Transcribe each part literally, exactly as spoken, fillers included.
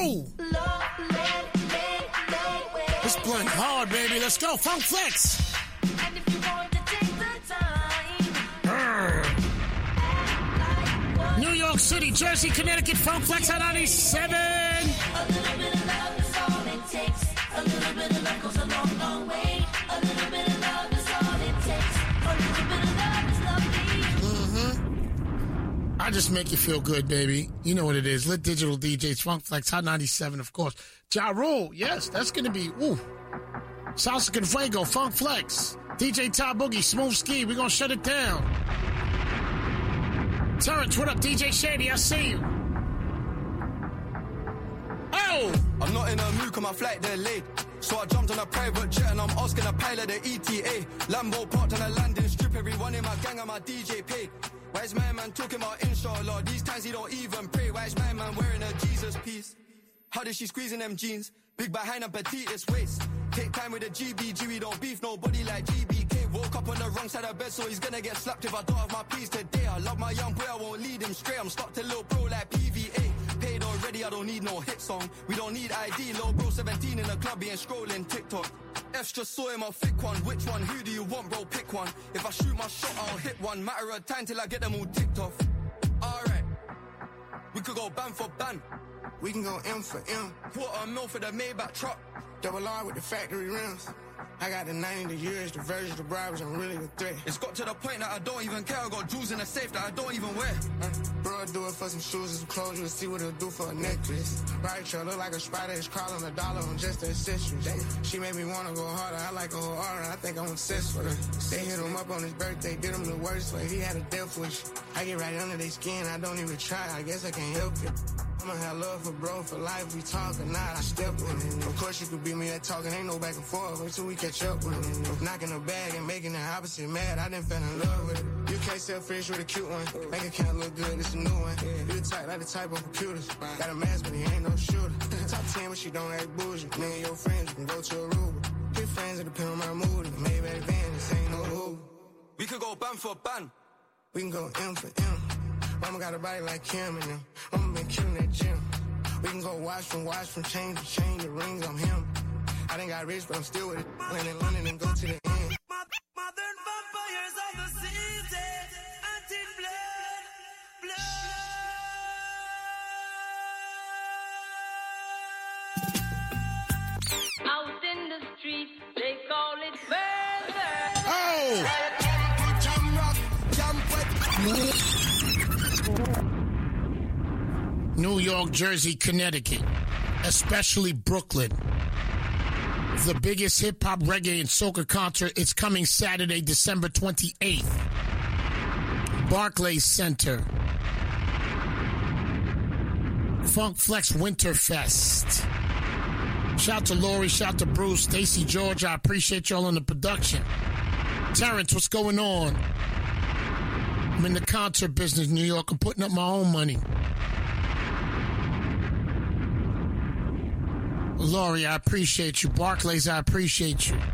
Ooh. This blunt hard, baby. Let's go. Funk Flex. And if you want to take the time, New York City, Jersey, Connecticut, Funk Flex at ninety-seven. A little bit of love is all it takes. A little bit of love goes a long, long way. A little bit of love is all it takes. A little bit of love is lovely. Mm-hmm. I just make you feel good, baby. You know what it is. Lit Digital D Js, Funk Flex, Hot ninety-seven, of course. Ja Rule, yes, that's going to be, ooh. Salsa Con Fuego, Funk Flex. D J Ty Boogie, Smooth Ski, we're going to shut it down. Terrence, what up? D J Shady, I see you. Oh! I'm not in a mood, cause my flight delayed. So I jumped on a private jet and I'm asking a pilot the E T A. Lambo parked on a landing strip, everyone in my gang and my D J paid. Why is my man talking about inshallah? These times he don't even pray. Why is my man wearing a Jesus piece? How did she squeeze in them jeans? Big behind and petite waist. Take time with a G B G, we don't beef nobody like G B K. Woke up on the wrong side of bed, so he's gonna get slapped if I don't have my peace today. I love my young boy, I won't lead him straight. I'm stuck to little bro like P V A. Paid already, I don't need no hit song. We don't need I D, little bro seventeen in the club, he ain't scrolling TikTok. F's just saw him a thick one. Which one? Who do you want, bro? Pick one. If I shoot my shot, I'll hit one. Matter of time till I get them all ticked off. Alright, we could go ban for ban. We can go M for M. Quarter a mil for the Maybach truck. Double R with the factory rims. I got the ninety, the years, the version, the bribes, I'm really a threat. It's got to the point that I don't even care. I got jewels in the safe that I don't even wear. Uh, bro, I do it for some shoes and some clothes. You'll see what it'll do for a necklace. Right, you look like a spider. It's crawling a dollar on just the accessories. She made me want to go harder. I like a whole aura. I think I'm obsessed with her. They hit him up on his birthday. Did him the worst way. He had a death wish. I get right under their skin. I don't even try. I guess I can't help it. I'ma have love for bro for life. We talk or not, I step with it. Of course you could beat me at talking, ain't no back and forth until we catch up with it. Knocking the bag and making the opposite mad, I done fell in love with it. You can't sell fish with a cute one. Make it can't look good, it's a new one. You the type like the type of computers. Got a mask, but he ain't no shooter. Top ten, but she don't act bougie. Me and your friends, you can go to Aruba. Good friends, it depend on my mood. Maybe at van, this ain't no Uber. We could go ban for ban. We can go M for M. Mama got a body like Kim and them. Mama been killing that gym. We can go watch from watch from chain to chain. The rings, I'm him. I done got rich, but I'm still with it. Land in London and go to the end. modern vampires of the city, until blood, blood. Out in the street, they call it murder. Oh! New York, Jersey, Connecticut, especially Brooklyn. The biggest hip-hop, reggae, and soca concert is coming Saturday, December twenty-eighth. Barclays Center. Funk Flex Winterfest. Shout to Lori, shout to Bruce, Stacy, George. I appreciate y'all on the production. Terrence, what's going on? I'm in the concert business, New York. I'm putting up my own money. Laurie, I appreciate you. Barclays, I appreciate you.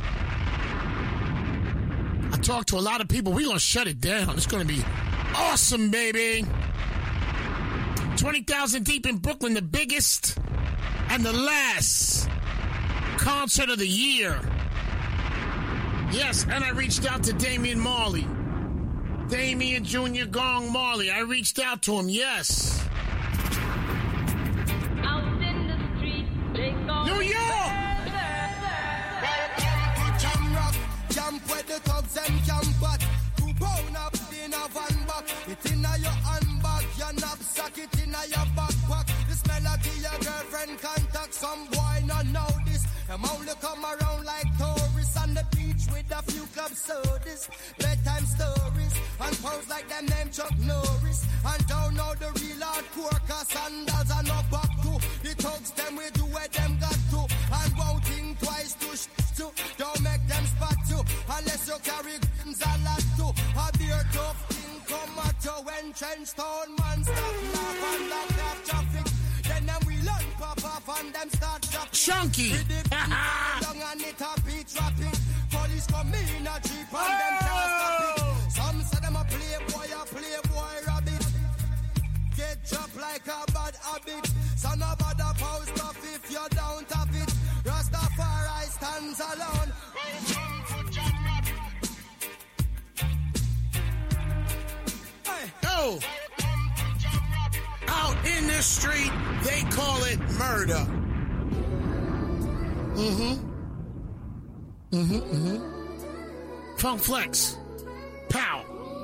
I talked to a lot of people. We're going to shut it down. It's going to be awesome, baby. twenty thousand deep in Brooklyn, the biggest and the last concert of the year. Yes, and I reached out to Damian Marley. Damian Junior Gong Marley. I reached out to him, yes. New York! Jam rock, jump with the thugs and jump back. Two pound up in a van back. It in a your handbag, your knapsack, it in a your backpack. This melody your girlfriend contact. Some boy not know this. Them only come around like tourists on the beach with a few club sodas. Bedtime stories and pose like them name Chuck Norris. And don't know the real hardcore cause sandals are no back to. The thugs them we do where them got to. And won't think twice to sh to. Don't make them spot you. Unless you carry guns a lot to. A beer tough thing come at you when trench town man stop laugh and lock off traffic. Then them we learn pop off and them start dropping. Chunky! With the long and it a beat trapping. Police come in a jeep and them can't stop it. Some say them a playboy, a playboy rabbit. Get dropped like a bad habit. Son of a post stands alone. Yo! Out in the street, they call it murder. Mm-hmm. Mm-hmm, mm-hmm. Funk Flex. Pow.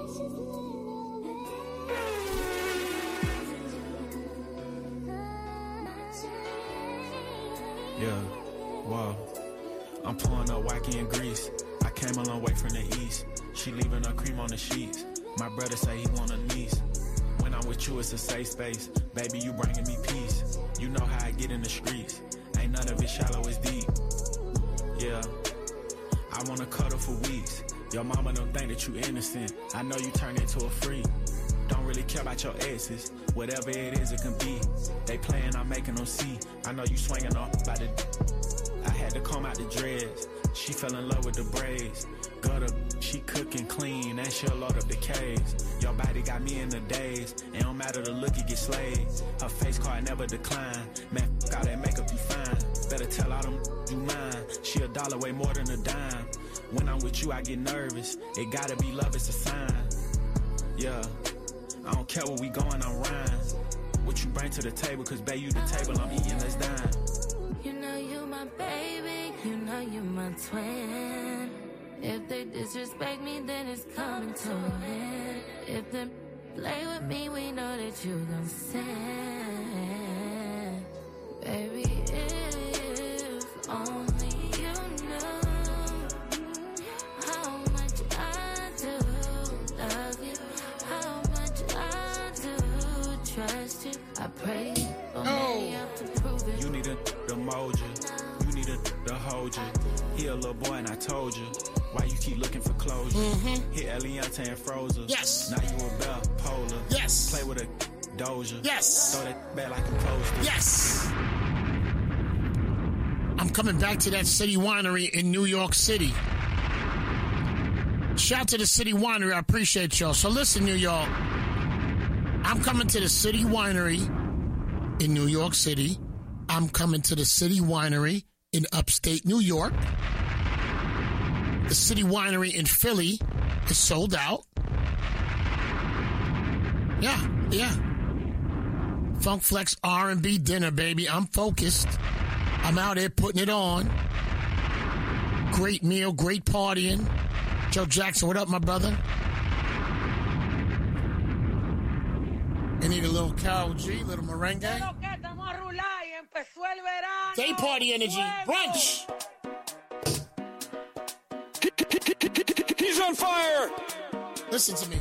Yeah, wow. I'm pulling up wacky in Greece. I came a long way from the east. She leaving her cream on the sheets. My brother say he want a niece. When I'm with you, it's a safe space. Baby, you bringing me peace. You know how I get in the streets. Ain't none of it shallow, it's deep. Yeah, I wanna cuddle for weeks. Your mama don't think that you innocent. I know you turned into a freak. Don't really care about your exes. Whatever it is, it can be. They playing, I'm making them see. I know you swinging off by the... I had to comb out the dreads. She fell in love with the braids. Gutter, she cooking clean, and she'll load up the caves. Your body got me in the daze. It don't matter the look, it get slayed. Her face card never decline. Man, f*** all that makeup, you fine. Better tell all them you mine. She a dollar way more than a dime. When I'm with you, I get nervous. It gotta be love, it's a sign. Yeah, I don't care where we going, I'm rhyme. What you bring to the table, cause babe, you the table, I'm eating, let's dine. You know you my baby, you know you my twin. If they disrespect me, then it's coming to an end. If they play with me, we know that you gon' sin. Baby, if only you knew how much I do love you, how much I do trust you. I pray for me up to prove it. You need a to mold you. You need a to hold you. He a little boy and I told you. Why you keep looking for closure? Mm-hmm. Hit Eliante and Frozen. Yes. Now you a bell polar. Yes. Play with a doja. Yes. Throw that back like a poster. Yes. I'm coming back to that City Winery in New York City. Shout out to the City Winery. I appreciate y'all. So listen, New York. I'm coming to the City Winery in New York City. I'm coming to the City Winery in upstate New York. The City Winery in Philly is sold out. Yeah, yeah. Funk Flex R and B dinner, baby. I'm focused. I'm out here putting it on. Great meal, great partying. Joe Jackson, what up, my brother? I need a little Carol G, little merengue. Day party energy. Brunch. He's on fire! Listen to me.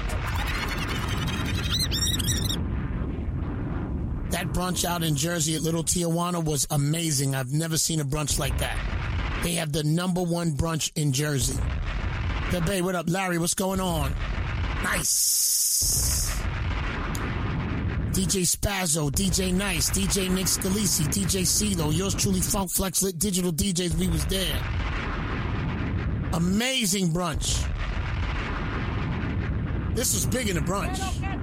That brunch out in Jersey at Little Tijuana was amazing. I've never seen a brunch like that. They have the number one brunch in Jersey. Hey, babe, what up? Larry, what's going on? Nice. D J Spazzo, D J Nice, D J Nick Scalisi, D J CeeLo, yours truly, Funk Flex, Lit Digital D Js, we was there. Amazing brunch. This was big in the brunch.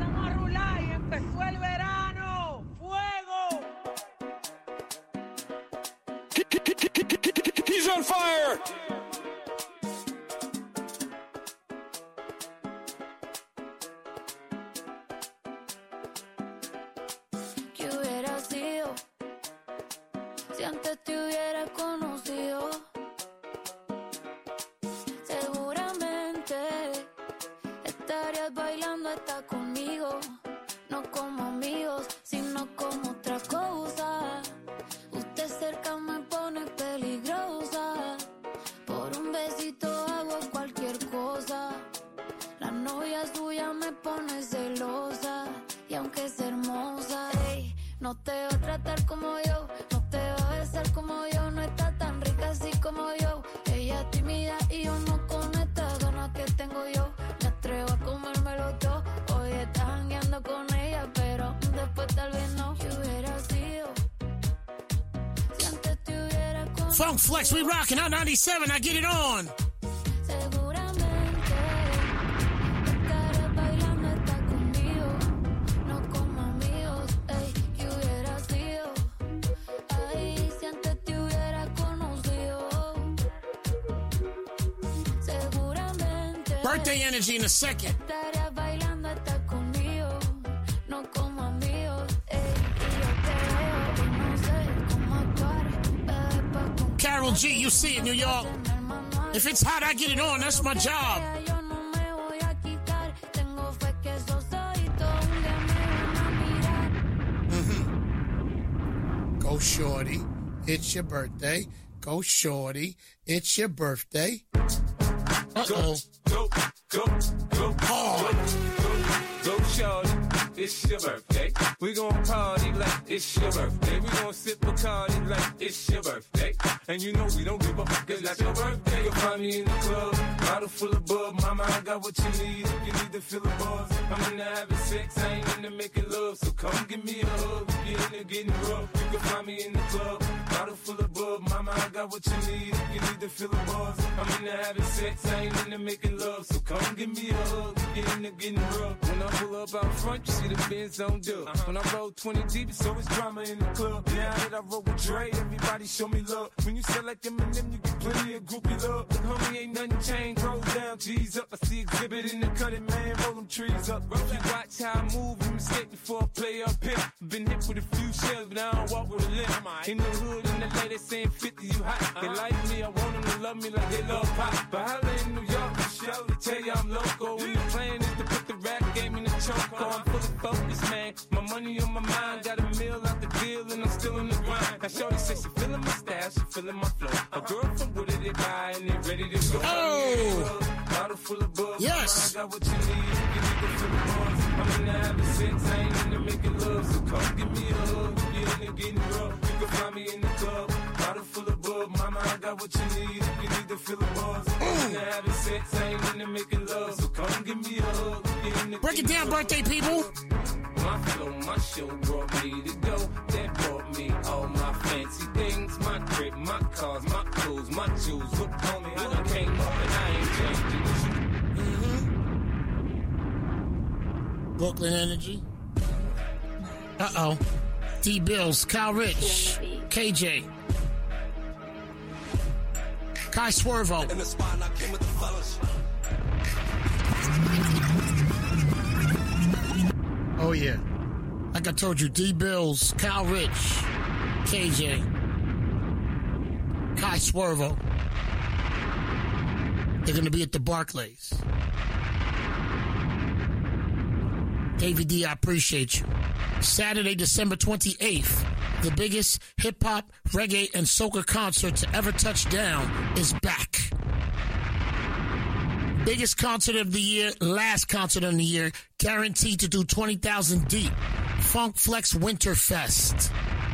He's on fire! ¿Qué hubiera sido si antes te hubiera conocido? Seguramente estarías bailando hasta conmigo, no como amigos, sino como otra cosa. Usted cerca me pone peligrosa, por un besito hago cualquier cosa. La novia suya me pone celosa, y aunque es hermosa, ey, no te va a tratar como yo, no te va a besar como yo, no está tan rica así como yo. Ella es tímida y yo no con estas ganas que tengo yo. Me atrevo a comérmelo todo. Hoy estás jangueando con ella, pero después tal vez no. ¿Qué hubiera sido si antes te hubiera conocido? Funk Flex, we rocking out ninety-seven. I get it on. Seguramente estarás bailando hasta conmigo, no como amigos. Ey, ¿qué hubiera sido? Ay, si antes te hubiera conocido. Birthday energy in a second. Estarías bailando hasta conmigo, no como amigos. Ey, y yo te veo y no sé cómo actuar. Eh, pa' con- Carol G, you see it, New York. tener manual. If it's hot, I get it on. That's my job. Yo no me voy a quitar. Tengo fe que esos ojitos un día me van a mirar. Go shorty, it's your birthday. Go shorty, it's your birthday. Uh-oh. Go, go, go, Hard. go, go, shorty. It's your birthday. We gon' party like it's your birthday. We gon' sip Bacardi like it's your birthday. And you know we don't give a fuck, cause that's your birthday. You'll find me in the club, bottle full of bub. Mama, I got what you need if you need to feel the buzz. I'm into having sex, I ain't into making love. So come give me a hug, if you're into getting rough. You can find me in the club, bottle full of bub. Mama, I got what you need if you need to feel the buzz. I'm into having sex, I ain't into making love. So come give me a hug, if you're into getting rough. When I pull up out front, you see the Benz on dub. Uh-huh. When I roll twenty deep, it's always drama in the club. Now that I roll with Dre, everybody show me love. When you sell like Eminem, you get plenty of groupie love. Look, homie, ain't nothing changed. Roll down, G's up. I see exhibit in the cutting, man. Roll them trees up. If you watch how I move, you mistake before I play up here. Been hit with a few shells, but I don't walk with a limp. In the hood, in the lady saying fifty, you hot. They like me, I want them to love me like they love pop. But holla in New York, for show to tell you I'm local. When the plan is to put the rap game in the choke. I'm fully focused, man. My money on my mind, got a meal out the deal, and I'm still in the grind. Now shorty says she feeling my style, she feeling my flow. A girl from Wooded, they buy, and they ready to go. Oh! Bottle full of buzz. Yes. I got what you need, you need to feel the buzz. I'm into having sex, I ain't into making love. So come give me a hug, if you're into getting rough. You can find me in the club, bottle full of bub. Mama, I got what you need, you need to feel the buzz. I'm into having sex, I ain't into making love. So come give me a hug, if you're into Break it getting down, rough. birthday people. My flow, my show brought me to go. That brought me all my fancy things. My crib, my cars, my clothes, my jewels. Look on me, I done came up and I ain't changing. Brooklyn Energy. Uh-oh. D Bills, Kyle Rich, K J, Kai Swervo. In the spot and I came with the fellas. Oh, yeah. Like I told you, D Bills, Kyle Rich, K J, Kai Swervo. They're going to be at the Barclays. David D, I appreciate you. Saturday, December twenty-eighth, the biggest hip-hop, reggae, and soca concert to ever touch down is back. Biggest concert of the year, last concert of the year, guaranteed to do twenty thousand deep. Funk Flex Winterfest.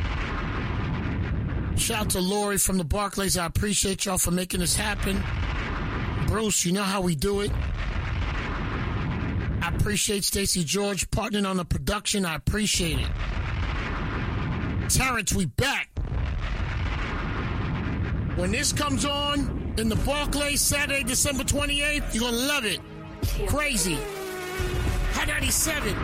Shout out to Lori from the Barclays. I appreciate y'all for making this happen. Bruce, you know how we do it. I appreciate Stacey George partnering on the production. I appreciate it. Terrence, we back. When this comes on in the Barclays Saturday, December twenty-eighth, you're going to love it. Crazy. Hot ninety-seven.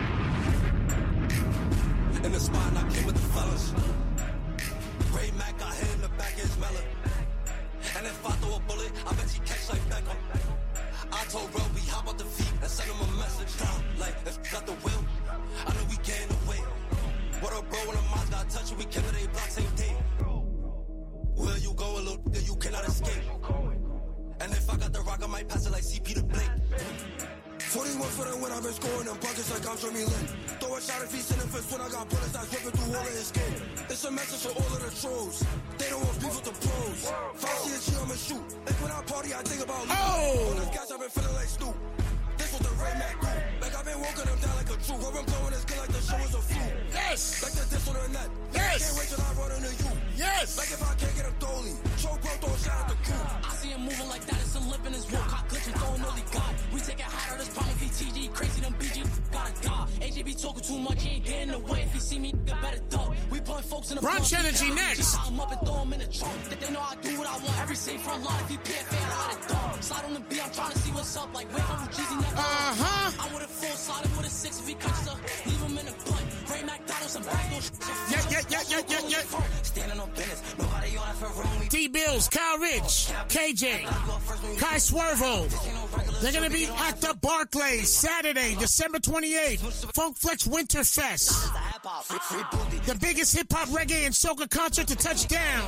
In the spot and I came with the fellas. Ray Mac got hit in the back of his melon. And if I throw a bullet, I bet he catch like Beckham. I told Roby, hop out the feet and send him a message. Like, if got the will, I know we getting away. What up, bro, when the moms got touch you, we kept it a block same day. Where you go, a little nigga, you cannot escape. And if I got the rock, I might pass it like C P to Blake. forty-one for the win, I've been scoring them buckets like I'm Jeremy Lin. Throw a shot if he's sending fist when I got bullets that's ripping through all of his skin. It's a message for all of the trolls. They don't want beef with the pros. Foxy and she, I'ma shoot. Like when I party, I think about Luke. Oh! All these guys, I've been feeling like Snoop. This was the Ray Mac group. Like I've been walking them down like a troop. I've been blowing his gun like the show is a fluke. Yes! Like the diss on the net. Yes! Can't wait till I run into you. Yes! Like if I can't get him Dolly. Choke bro, throw a shot at the crew. I see him moving like that, it's a lip in his walk. Hot glitch and throwing early God. We take it higher, this problem V T G. Crazy, them B G gotta die. A J B talking too much, he ain't getting away. If he see me, get better duck. We putting folks in the Brunch front. Energy next. Tie him up and throw him in the trunk. That they know I do what I want. Every safe front line, if he pay a fan, I let it dog. Slide on the beat, I'm trying to see what's up. Like, wait, I'm Jeezy never. Uh-huh. I would've full slide him with a six if he catches her. Leave him in the blunt. Ray McDonald, some back door shit. Yeah, yeah, yeah, yeah, yeah, yeah. Standing on business, nobody on it for wrong. D Bills, Rose, Kyle Rich, K J, Kai Swervo. They're going to be at the Barclays Saturday, December twenty-eighth. Funk Flex Winter Fest. The biggest hip-hop, reggae, and soca concert to touch down.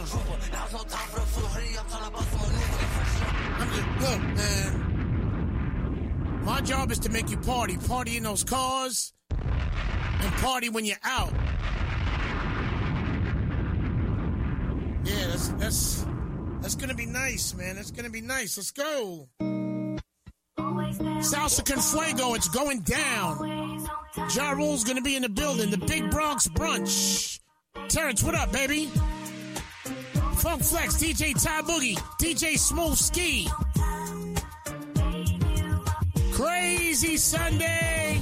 Look, man. My job is to make you party. Party in those cars and party when you're out. Yeah, that's that's that's gonna be nice, man. That's gonna be nice. Let's go. Salsa con Fuego, it's going down. Ja Rule's gonna be in the building. The Big Bronx Brunch. Terrence, what up, baby? Funk Flex, D J Ty Boogie, D J Smooth Ski. Crazy Sunday.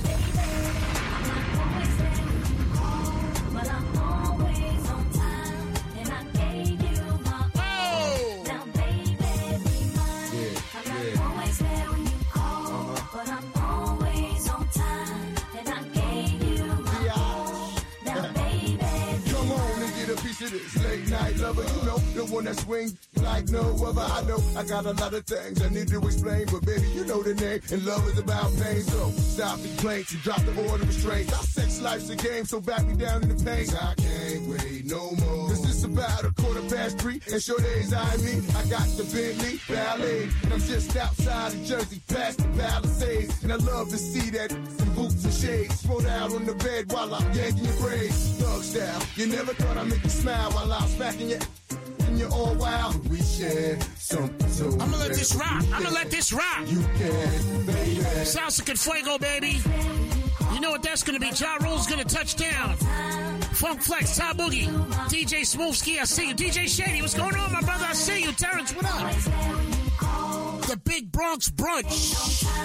This late night lover, you know, the one that swings like no other. I know I got a lot of things I need to explain, but baby, you know the name, and love is about pain. So stop the complaints and drop the order of restraints. Our sex life's a game, so back me down in the pain. I can't wait no more. This is about a quarter past three, and sure days I mean, I got the Bentley Ballet, and I'm just outside of Jersey, past the Palisades, and I love to see that some boots and shades thrown out on the bed while I'm yanking your braids. Thug style, you never thought I'd make you smile while I'm smacking you. And you're all wild. We share something so I'm gonna let this rock. I'm gonna let this rock. You can, baby. Salsa con Fuego, baby. You know what that's gonna be. Ja Rule's gonna touch down. Funk Flex, Ty Boogie, D J Smoothski, I see you. D J Shady, what's going on, my brother? I see you. Terrence, what up? The Big Bronx Brunch.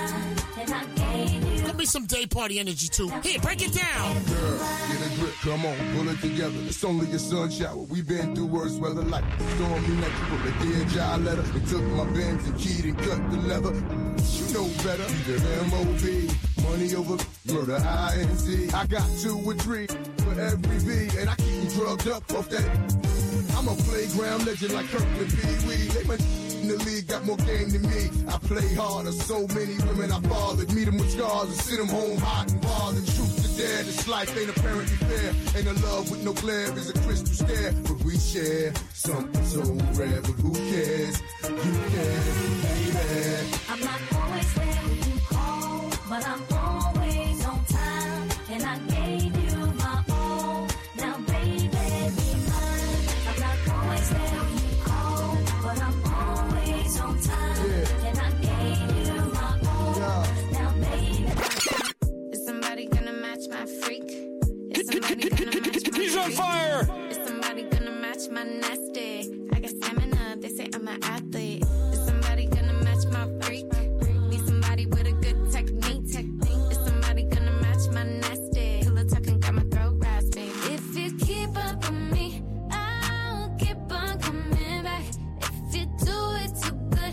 Gonna be some day party energy too. Here, break it down. Girl, get a grip, come on, pull it together. It's only a sun shower. We've been through worse weather like stormy night. You wrote a dear job letter. They took my Benz and keyed and cut the leather. You know better. Either M O B, money over murder, I N C. I got two or three for every V, and I keep them drugged up off that. I'm a playground legend like Kirkland Pee Wee. They might in the league got more game than me. I play harder. So many women I bothered. Meet them with scars and send them home hot and bothered. Truth to dare, this life ain't apparently fair. Ain't a love with no glare is a crystal stare. But we share something so rare. But who cares? You care, baby. I'm not always there when you call, but I'm always on time. And I gave you my all. Now, baby, be mine. I'm not always there when you call, but I'm always on time. Yeah. And I gave you my all. Yeah. Now, baby. Is somebody gonna match my freak? Is somebody gonna match my He's on fire! Is somebody gonna match my nasty? I got stamina, they say I'm an athlete. Is somebody gonna match my freak? Need somebody with a good technique. Is somebody gonna match my nasty? Pillow tucking got my throat raspy. If you keep up with me, I'll keep on coming back. If you do it too good,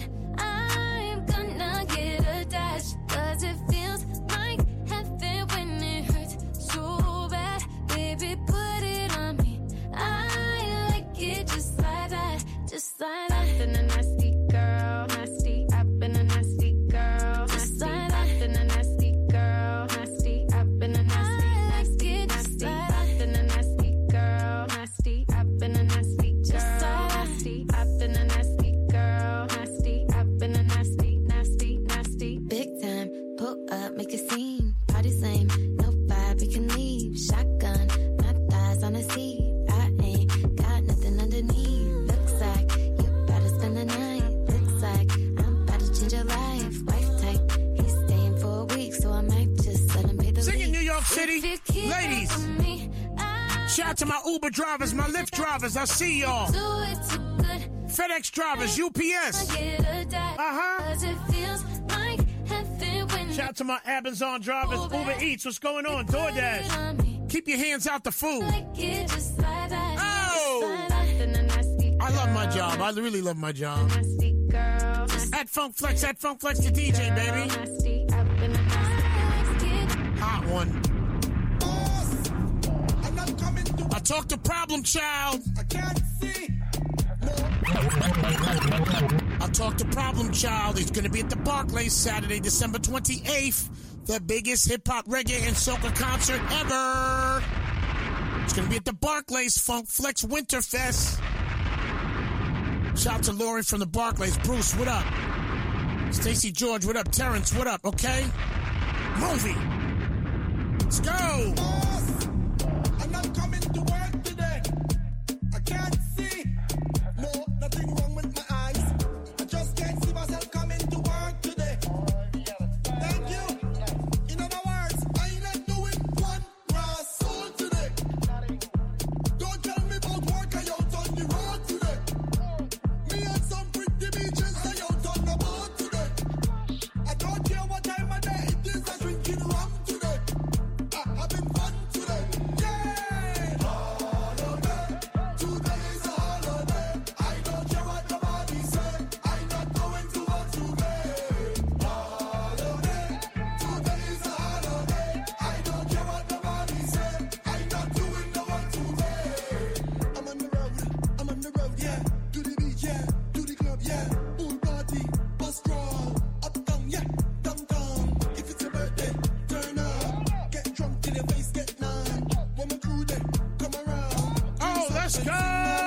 I'm gonna get attached. Cause it feels like heaven when it hurts so bad. Baby, put it on me. I like it just like that, just like that. I've been a nasty girl, nasty. I've been a nasty girl, Just nasty. like I've been a nasty girl, nasty. I've been a nasty, nasty, nasty. I've been a nasty girl, nasty. I've been a nasty girl, nasty. I've been a nasty girl, nasty. I've been a nasty, nasty, nasty. Big time, pull up, make a scene. Party's lame, no vibe, we can leave. Shotgun, my thighs on the seat. I ain't got nothing underneath. Looks like you better spend the night. Looks like I'm about to change your life. Wife type, he's staying for a week, so I might just let him pay the Sing in lease. New York City. If you keep Ladies. up with me, I'll Shout out to my Uber drivers, my Lyft drivers. I see y'all. do it too good. FedEx drivers, U P S. Get attached. Uh-huh. Cause it feels like heaven when Shout out to my Amazon drivers, Uber Eats. What's going on? DoorDash. Keep your hands out the food. like it just like that. Oh! Just like that. I've been a nasty girl, I love my job. I really love my job. nasty girl, nasty. At Funk Flex, at Funk Flex the D J, baby. Nasty. I've been a nasty. Hot one. I'm not coming to I talked to Problem Child. I can't see. No. I'll talk to Problem Child. He's going to be at the Barclays Saturday, December twenty-eighth. The biggest hip-hop, reggae, and soca concert ever. It's going to be at the Barclays Funk Flex Winterfest. Shout out to Lori from the Barclays. Bruce, what up? Stacy George, what up? Terrence, what up? Okay? Movie. Let's go. Boss, I'm not coming to work today. I can't see. No, nothing wrong with my eyes. I just can't see myself coming to work today. Thank you. In other words, I ain't not doing one grass soul today. Don't tell me about work I out on the road today. Me and some pretty beaches I out on the boat today. I don't care what time of day it is, I'm drinking rum today. I, having fun today. Yeah! Holiday. Today is a holiday. I don't care what nobody say. I'm not going to work today. Holiday. Today is a holiday. I don't care what nobody say. I'm not doing no work today. I'm on the road. I'm on the road, yeah. To the beach, yeah. To the club, yeah. Pool party. Bus crawl. Uptown, yeah. Downtown. If it's your birthday, turn up. Get drunk till your face get numb. When my crew there, come around. Oh, let's go.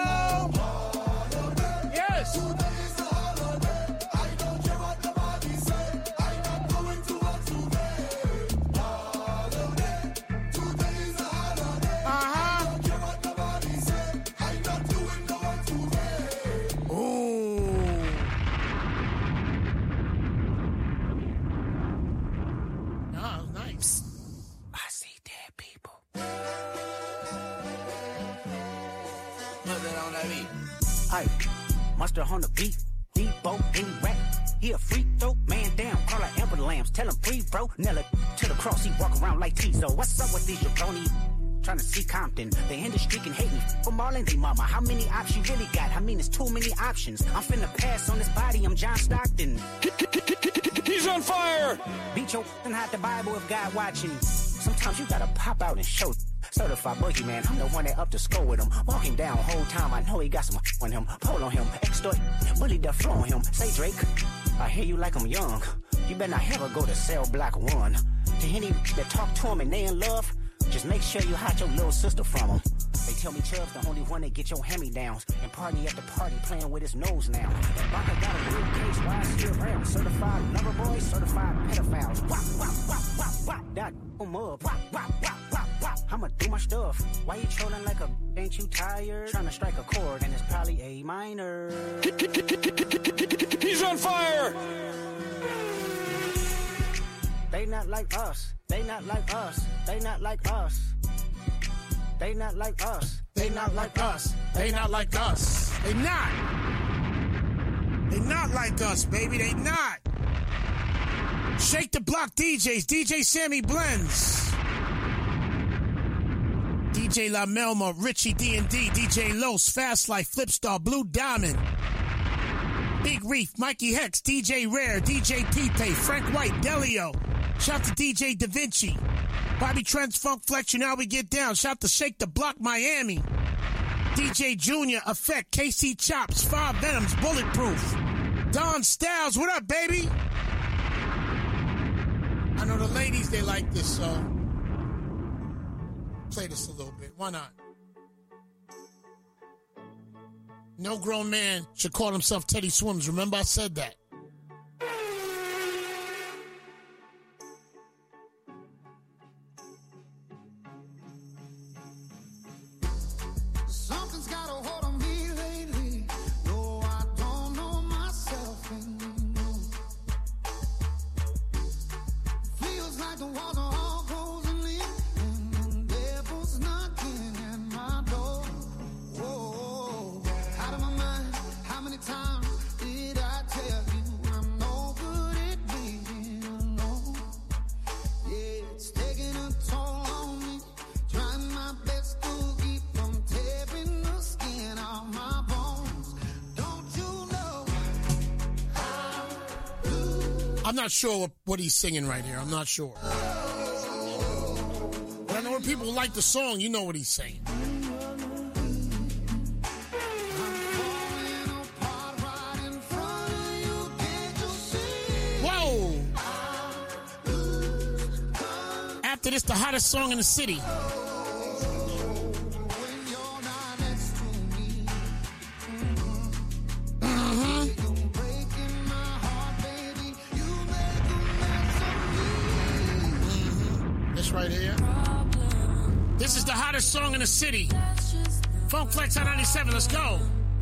Yes. Today is a holiday. I don't care what nobody say. I'm not going to work today. Holiday. Today is a holiday. Uh-huh. I don't care what nobody say. I'm not doing no work today. Ooh. Oh, nice. I see dead people. Aye, Mustard on the beat, Debo in rap. He a free throw, man down, call her Amber Lambs, tell him free bro. Nella to the cross, he walk around like Tizo. What's up with these jabroni? Trying to see Compton, the industry can hate me. For Marlon, they mama, how many options you really got? I mean, it's too many options. I'm finna pass on this body, I'm John Stockton. He's on fire! Beat your and hide the Bible if God watching. Sometimes you gotta pop out and show. Certified boogeyman, I'm the one that up to score with him. Walk him down whole time, I know he got some on him. Pull on him, extort, bully the flow on him. Say Drake, I hear you like I'm young. You better not ever go to cell block one. To any that talk to him and they in love, just make sure you hide your little sister from him. They tell me Chubb's the only one that get your hand-me-downs and party at the party playing with his nose now. That Baka got a real case, why is he around? Certified lover boys, certified pedophiles. Wop, wop, wop, wop, wop, that um up. Wop, wop, wop, wop, wop. I'ma do my stuff. Why you trolling like a ain't you tired? Trying to strike a chord and it's probably A minor. He's on fire! They not like us. They not like us. They not like us. They not like us. They not like us. They not like us. They not. They not like us, baby. They not. Shake the Block D Js. D J Sammy Blends. D J La Melma, Richie D and D, D J Los, Fast Life, Flipstar, Blue Diamond. Big Reef, Mikey Hex, D J Rare, D J P-Pay, Frank White, Delio. Shout to D J Da Vinci. Bobby Trent's Funk Flex, you know how we get down. Shout to Shake the Block Miami. D J Junior, Effect, K C Chops, Five Venoms, Bulletproof. Don Styles, what up, baby? I know the ladies, they like this, so play this a little bit. Why not? No grown man should call himself Teddy Swims. Remember I said that. Something's got a hold on me lately. No, I don't know myself anymore. Feels like the walls are all closing in, and the devil's knocking at my door. Whoa, out of my mind. How many times did I tell you I'm no good at being alone? Yeah, it's taking a toll on me. Trying my best to keep from tearing the skin off my bones. Don't you know? I'm not sure what, what he's singing right here. I'm not sure. But I know when people like the song, you know what he's saying. After this, the hottest song in the city. Right here. This is the hottest song in the city. Funk Flex on ninety-seven. Let's go.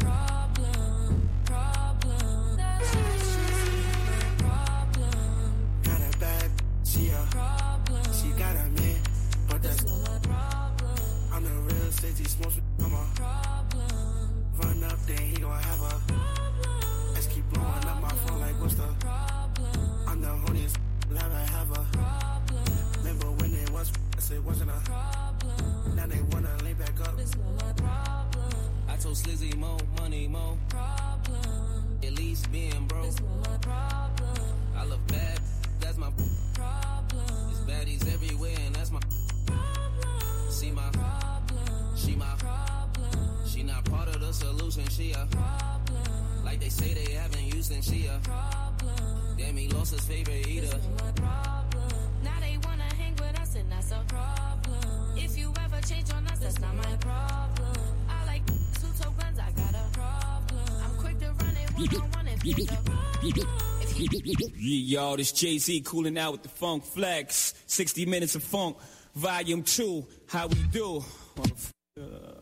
Got a bad, she a, she got a man, but that's I'm the real city smoke. Come on, run up there, he gon' have a. Let's keep blowing up my phone like what's the? I'm the honeyest, never have a. Remember when it was, I said wasn't a problem. Now they wanna lay back up. This my problem. I told Slizzy more money, more problem. At least being broke. This my problem. I love bad, that's my problem. It's baddies everywhere, and that's my problem. See my problem. She my problem. She not part of the solution. She a problem. Like they say they haven't used, and she a problem. Damn, he lost his favorite eater. This my problem. Now they wanna hang with us, and that's a problem. If you ever change on us, that's not my problem. I like who told guns, I got a problem. I'm quick to run it one on one if you the problem. Yeah, y'all, this Jay-Z cooling out with the Funk Flex. sixty minutes of funk, volume two. How we do? Uh,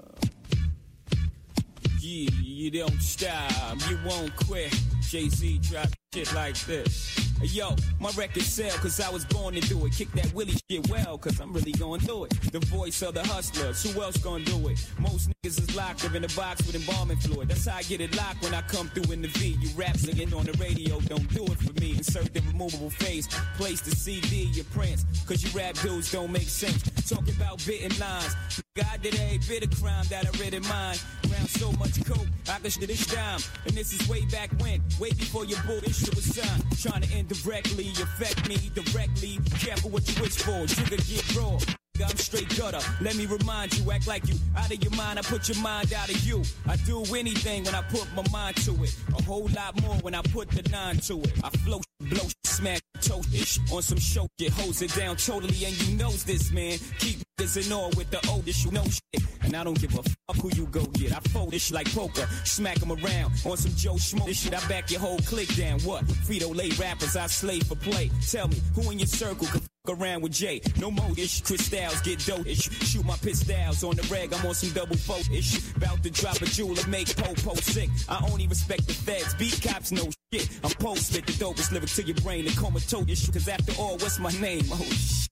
yeah, you don't stop, you won't quit. Jay-Z drop shit like this. Hey, yo, my record sell cause I was born to do it. Kick that Willie shit well cause I'm really gonna do it. The voice of the hustlers, who else gonna do it? Most niggas is locked up in a box with embalming fluid. That's how I get it locked when I come through in the V. You raps again on the radio, don't do it for me. Insert the removable face, place the C D, your prints. Cause you rap dudes don't make sense. Talking about bitten lines. God did a bit of crime that I read in mine. Around so much coke, I can shit this dime. And this is way back when, way before your bull, this shit was signed. Trying to indirectly affect me directly. Careful what you wish for, trigger get raw. I'm straight gutter. Let me remind you, act like you out of your mind. I put your mind out of you. I do anything when I put my mind to it. A whole lot more when I put the nine to it. I flow, blow, smash, toast ish on some show shit. Hose it down totally, and you knows this, man. Keep this in all with the oldest, you know shit. And I don't give a fuck who you go get. I fold this like poker, smack them around on some Joe Schmo. This shit, I back your whole clique down. What? Frito-Lay rappers, I slay for play. Tell me, who in your circle could around with Jay? No more ish, crystals get dope ish. Shoot my pistols on the reg, I'm on some double folk ish. About to drop a jewel and make po-po sick. I only respect the feds, beat cops no shit. I'm post spit the dopest lyric to your brain and comatose. Cause after all, what's my name? Oh shit.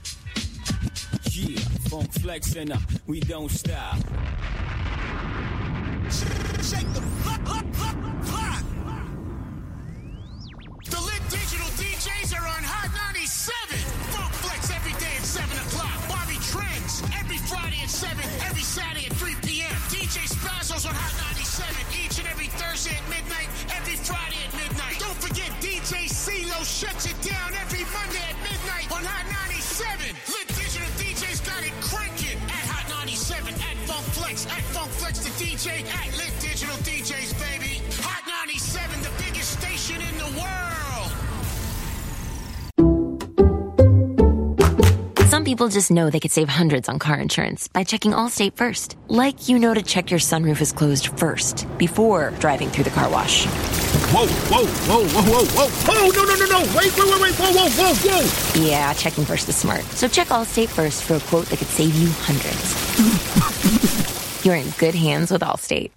Yeah, Funk Flex and uh, we don't stop. Shake the fuck up, up, up. The Lit Digital D Js are on Hot ninety-seven. Funk Flex every day at seven o'clock. Bobby Trends every Friday at seven, every Saturday at three p.m. D J Spazzo's on Hot ninety-seven each and every Thursday at midnight, every Friday at midnight. Don't forget D J CeeLo shuts it down every Monday at midnight on Hot ninety-seven. Lit Digital D Js got it cranking at Hot ninety-seven, at Funk Flex, at Funk Flex the D J, at Lit Digital D Js, baby. Hot ninety-seven, the biggest station in the world. Some people just know they could save hundreds on car insurance by checking Allstate first. Like you know to check your sunroof is closed first before driving through the car wash. Whoa, whoa, whoa, whoa, whoa, whoa, whoa, no, no, no, no, wait, wait, wait, wait, whoa, whoa, whoa, whoa. Yeah, checking first is smart. So check Allstate first for a quote that could save you hundreds. You're in good hands with Allstate.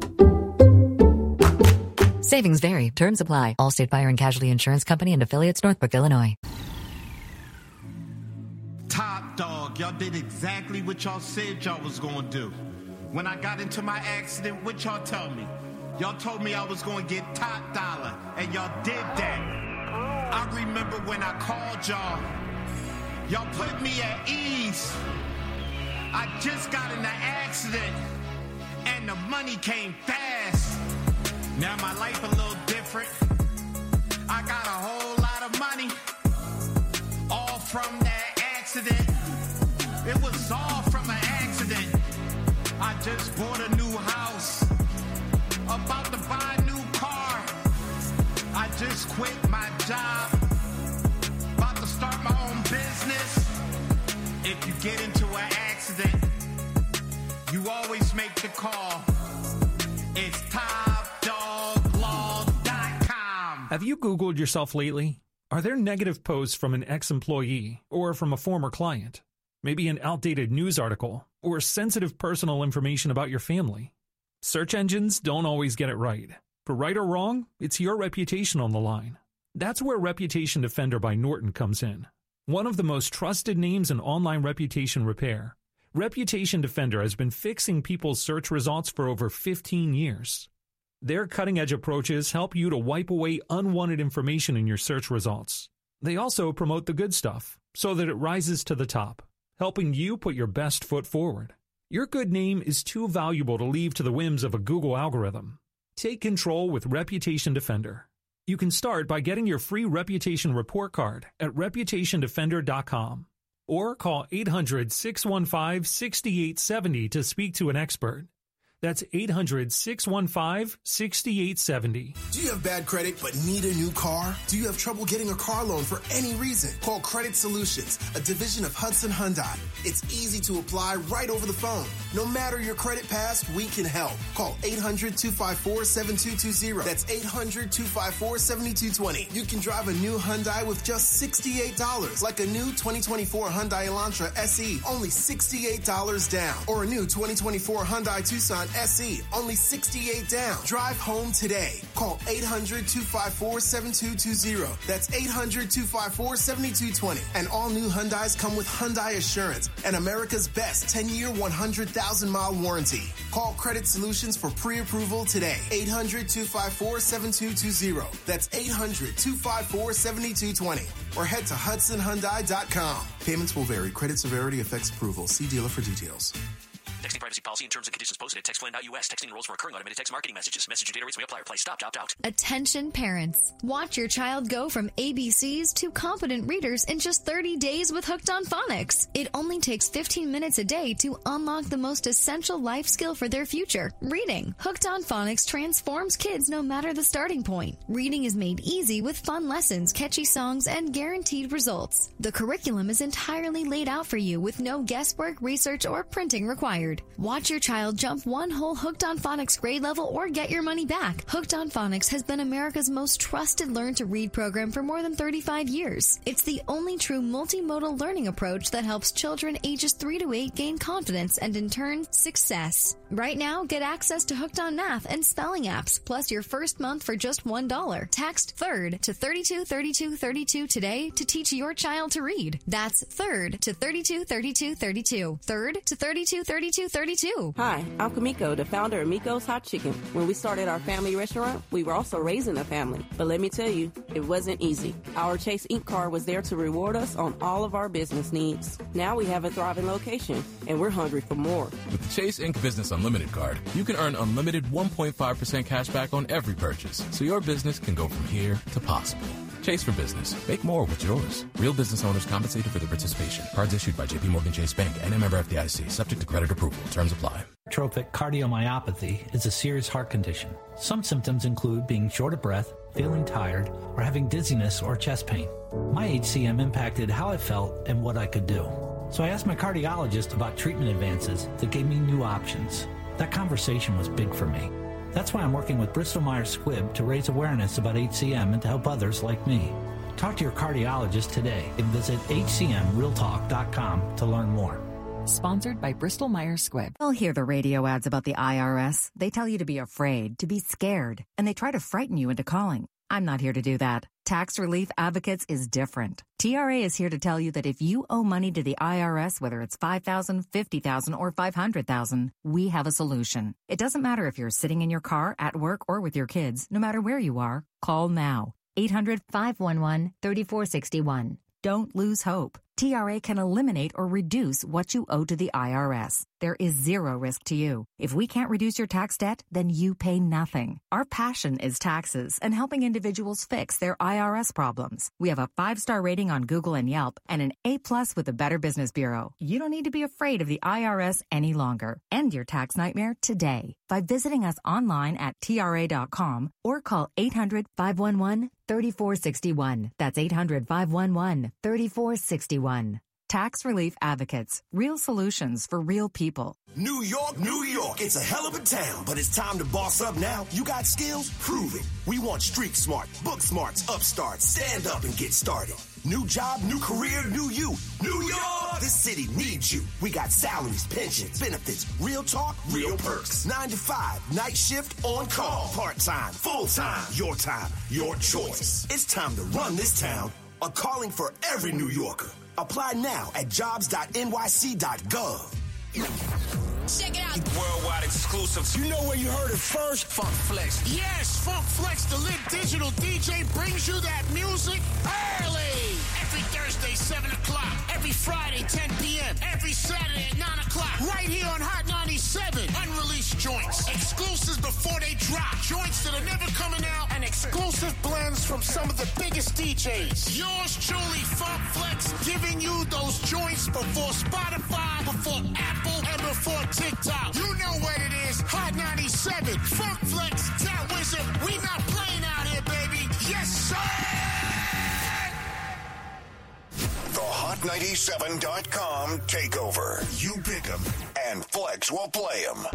Savings vary. Terms apply. Allstate Fire and Casualty Insurance Company and affiliates, Northbrook, Illinois. Top dog, y'all did exactly what y'all said y'all was gonna do. When I got into my accident, what y'all tell me? Y'all told me I was gonna get top dollar, and y'all did that. I remember when I called y'all, y'all put me at ease. I just got in an accident, and the money came fast. Now my life a little different. I got a whole lot of money, all from that accident. It was all from an accident. I just bought a new house, about to buy a new car. I just quit my job, about to start my own business. get into an accident, you always make the call. It's top dog law dot com. Have you Googled yourself lately? Are there negative posts from an ex-employee or from a former client? Maybe an outdated news article or sensitive personal information about your family? Search engines don't always get it right. For right or wrong, it's your reputation on the line. That's where Reputation Defender by Norton comes in. One of the most trusted names in online reputation repair, Reputation Defender has been fixing people's search results for over fifteen years. Their cutting-edge approaches help you to wipe away unwanted information in your search results. They also promote the good stuff so that it rises to the top, helping you put your best foot forward. Your good name is too valuable to leave to the whims of a Google algorithm. Take control with Reputation Defender. You can start by getting your free reputation report card at reputation defender dot com or call eight hundred, six one five, six eight seven zero to speak to an expert. That's eight hundred, six one five, six eight seven zero. Do you have bad credit but need a new car? Do you have trouble getting a car loan for any reason? Call Credit Solutions, a division of Hudson Hyundai. It's easy to apply right over the phone. No matter your credit past, we can help. Call eight hundred, two five four, seven two two zero. That's eight hundred, two five four, seven two two zero. You can drive a new Hyundai with just sixty-eight dollars, like a new twenty twenty-four Hyundai Elantra S E, only sixty-eight dollars down. Or a new twenty twenty-four Hyundai Tucson S E, only sixty-eight dollars down. Drive home today. Call eight hundred, two five four, seven two two zero. That's eight hundred, two five four, seven two two zero. And all new Hyundais come with Hyundai Assurance and America's best ten-year, one hundred thousand mile warranty. Call Credit Solutions for pre-approval today. eight hundred, two five four, seven two two zero. That's eight hundred, two five four, seven two two zero. Or head to hudson hyundai dot com. Payments will vary. Credit severity affects approval. See dealer for details. Texting privacy policy and terms and conditions posted at text plan dot U S. Texting rules for recurring automated text marketing messages. Message and data rates may apply. Reply stop, opt out. Attention parents. Watch your child go from A B Cs to competent readers in just thirty days with Hooked on Phonics. It only takes fifteen minutes a day to unlock the most essential life skill for their future, reading. Hooked on Phonics transforms kids no matter the starting point. Reading is made easy with fun lessons, catchy songs, and guaranteed results. The curriculum is entirely laid out for you with no guesswork, research, or printing required. Watch your child jump one whole Hooked on Phonics grade level or get your money back. Hooked on Phonics has been America's most trusted learn-to-read program for more than thirty-five years. It's the only true multimodal learning approach that helps children ages three to eight gain confidence and, in turn, success. Right now, get access to Hooked on Math and spelling apps, plus your first month for just one dollar. Text THIRD to thirty-two thirty-two thirty-two today to teach your child to read. That's THIRD to thirty-two thirty-two thirty-two. THIRD to thirty-two thirty-two thirty-two. Hi, I'm Kamiko, the founder of Miko's Hot Chicken. When we started our family restaurant, we were also raising a family. But let me tell you, it wasn't easy. Our Chase Incorporated card was there to reward us on all of our business needs. Now we have a thriving location, and we're hungry for more. With the Chase Incorporated Business Unlimited card, you can earn unlimited one point five percent cash back on every purchase, so your business can go from here to possible. Chase for Business. Make more with yours. Real business owners compensated for their participation. Cards issued by J P Morgan Chase Bank and a member F D I C. Subject to credit approval. Terms apply. Hypertrophic cardiomyopathy is a serious heart condition. Some symptoms include being short of breath, feeling tired, or having dizziness or chest pain. My H C M impacted how I felt and what I could do. So I asked my cardiologist about treatment advances that gave me new options. That conversation was big for me. That's why I'm working with Bristol Myers Squibb to raise awareness about H C M and to help others like me. Talk to your cardiologist today and visit H C M real talk dot com to learn more. Sponsored by Bristol Myers Squibb. You'll hear the radio ads about the I R S. They tell you to be afraid, to be scared, and they try to frighten you into calling. I'm not here to do that. Tax Relief Advocates is different. T R A is here to tell you that if you owe money to the I R S, whether it's five thousand dollars, fifty thousand dollars, or five hundred thousand dollars, we have a solution. It doesn't matter if you're sitting in your car, at work, or with your kids. No matter where you are, call now. eight hundred, five one one, three four six one. Don't lose hope. T R A can eliminate or reduce what you owe to the I R S. There is zero risk to you. If we can't reduce your tax debt, then you pay nothing. Our passion is taxes and helping individuals fix their I R S problems. We have a five-star rating on Google and Yelp and an A-plus with the Better Business Bureau. You don't need to be afraid of the I R S any longer. End your tax nightmare today by visiting us online at T R A dot com or call eight hundred, five one one, three four six one. That's eight hundred, five one one, three four six one. Tax Relief Advocates. Real solutions for real people. New York, New York, it's a hell of a town, but it's time to boss up now. You got skills? Prove it. We want street smart, book smarts, upstarts, stand up and get started. New job, new career, new you. New York! This city needs you. We got salaries, pensions, benefits, real talk, real perks. Nine to five, night shift, on call, part-time, full-time, your time, your choice. It's time to run this town. A calling for every New Yorker. Apply now at jobs dot N Y C dot gov. Check it out. Worldwide exclusives. You know where you heard it first? Funk Flex. Yes, Funk Flex, the lit digital D J, brings you that music early. Every Thursday, seven o'clock. Every Friday, ten p.m. Every Saturday at nine o'clock. Right here on Hot ninety-seven. Unreleased joints. Exclusives before they drop. Joints that are never coming out. And exclusive blends from some of the biggest D Js. Yours truly, Funk Flex, giving you those joints before Spotify, before Apple, and before TikTok. You know what it is. Hot ninety-seven. Funk Flex, that wizard. We not playing out here, baby. Yes, sir. The hot ninety-seven dot com takeover. You pick them, and Flex will play them.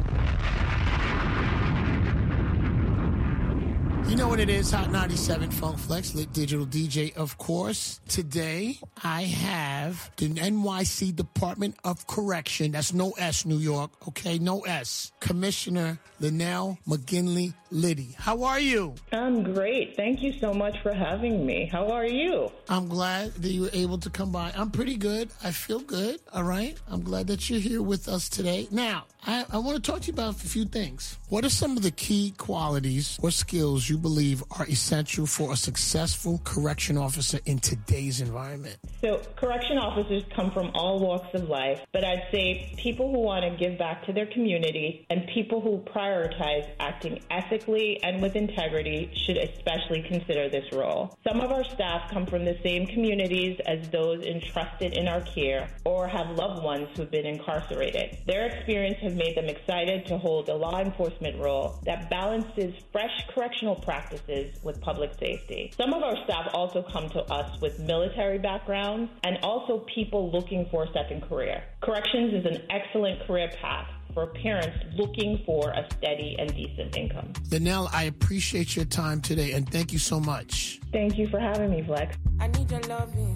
You know what it is, Hot ninety-seven, Funk Flex, lit digital D J, of course. Today, I have the N Y C Department of Correction. That's no S, New York, okay? No S. Commissioner Linnell McGinley Liddy. How are you? I'm great. Thank you so much for having me. How are you? I'm glad that you were able to come by. I'm pretty good. I feel good, all right? I'm glad that you're here with us today. Now, I, I want to talk to you about a few things. What are some of the key qualities or skills you believe are essential for a successful correction officer in today's environment? So correction officers come from all walks of life, but I'd say people who want to give back to their community and people who prioritize acting ethically and with integrity should especially consider this role. Some of our staff come from the same communities as those entrusted in our care or have loved ones who've been incarcerated. Their experience has made them excited to hold a law enforcement role that balances fresh correctional practices with public safety. Some of our staff also come to us with military backgrounds and also people looking for a second career. Corrections is an excellent career path for parents looking for a steady and decent income. Linnell, I appreciate your time today, and thank you so much. Thank you for having me, Flex. I need your loving,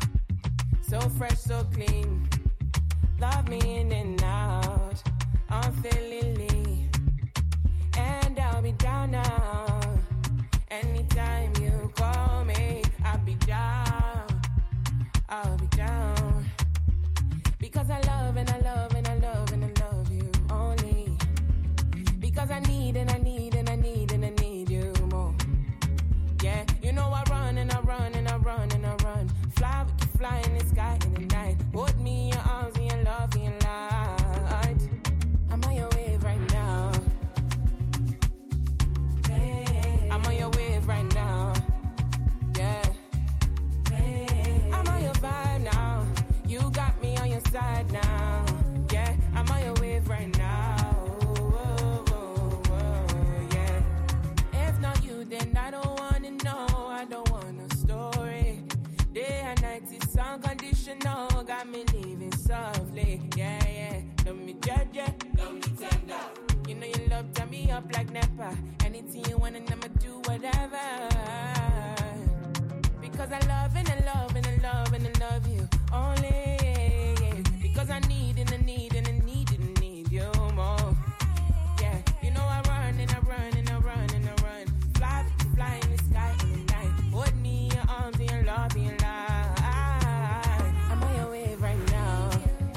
so fresh, so clean. Love me in and out, unfailingly, and I'll be down now. Anytime you call me, I'll be down, I'll be down. Because I love and I love and I love and I love you only. Because I need and I need and I need and I need you more. Yeah, you know I run and I run and I run and I run. Fly, we can fly in the sky in the night. Hold me in your arms and your love and your light. I'm on your wave right now. Hey. I'm on your wave right now. Yeah. Hey. I'm on your vibe now. You got me on your side now. Yeah, I'm on your wave right now. Whoa, whoa, whoa, yeah. If not you, then I don't wanna know. I don't want a story. Day and night is unconditional. Got me living softly. Yeah, yeah. Love me judge, yeah. Love me tender. You know you love turn me up like Nepa. Anything you want and I'ma do whatever. Because I love and I love and I love and I love you only. Because I need and I need and I need and I need you more. Yeah, you know I run and I run and I run and I run. Fly, fly in the sky in the night. Hold me in your arms and your love and your light. I'm on your wave right now.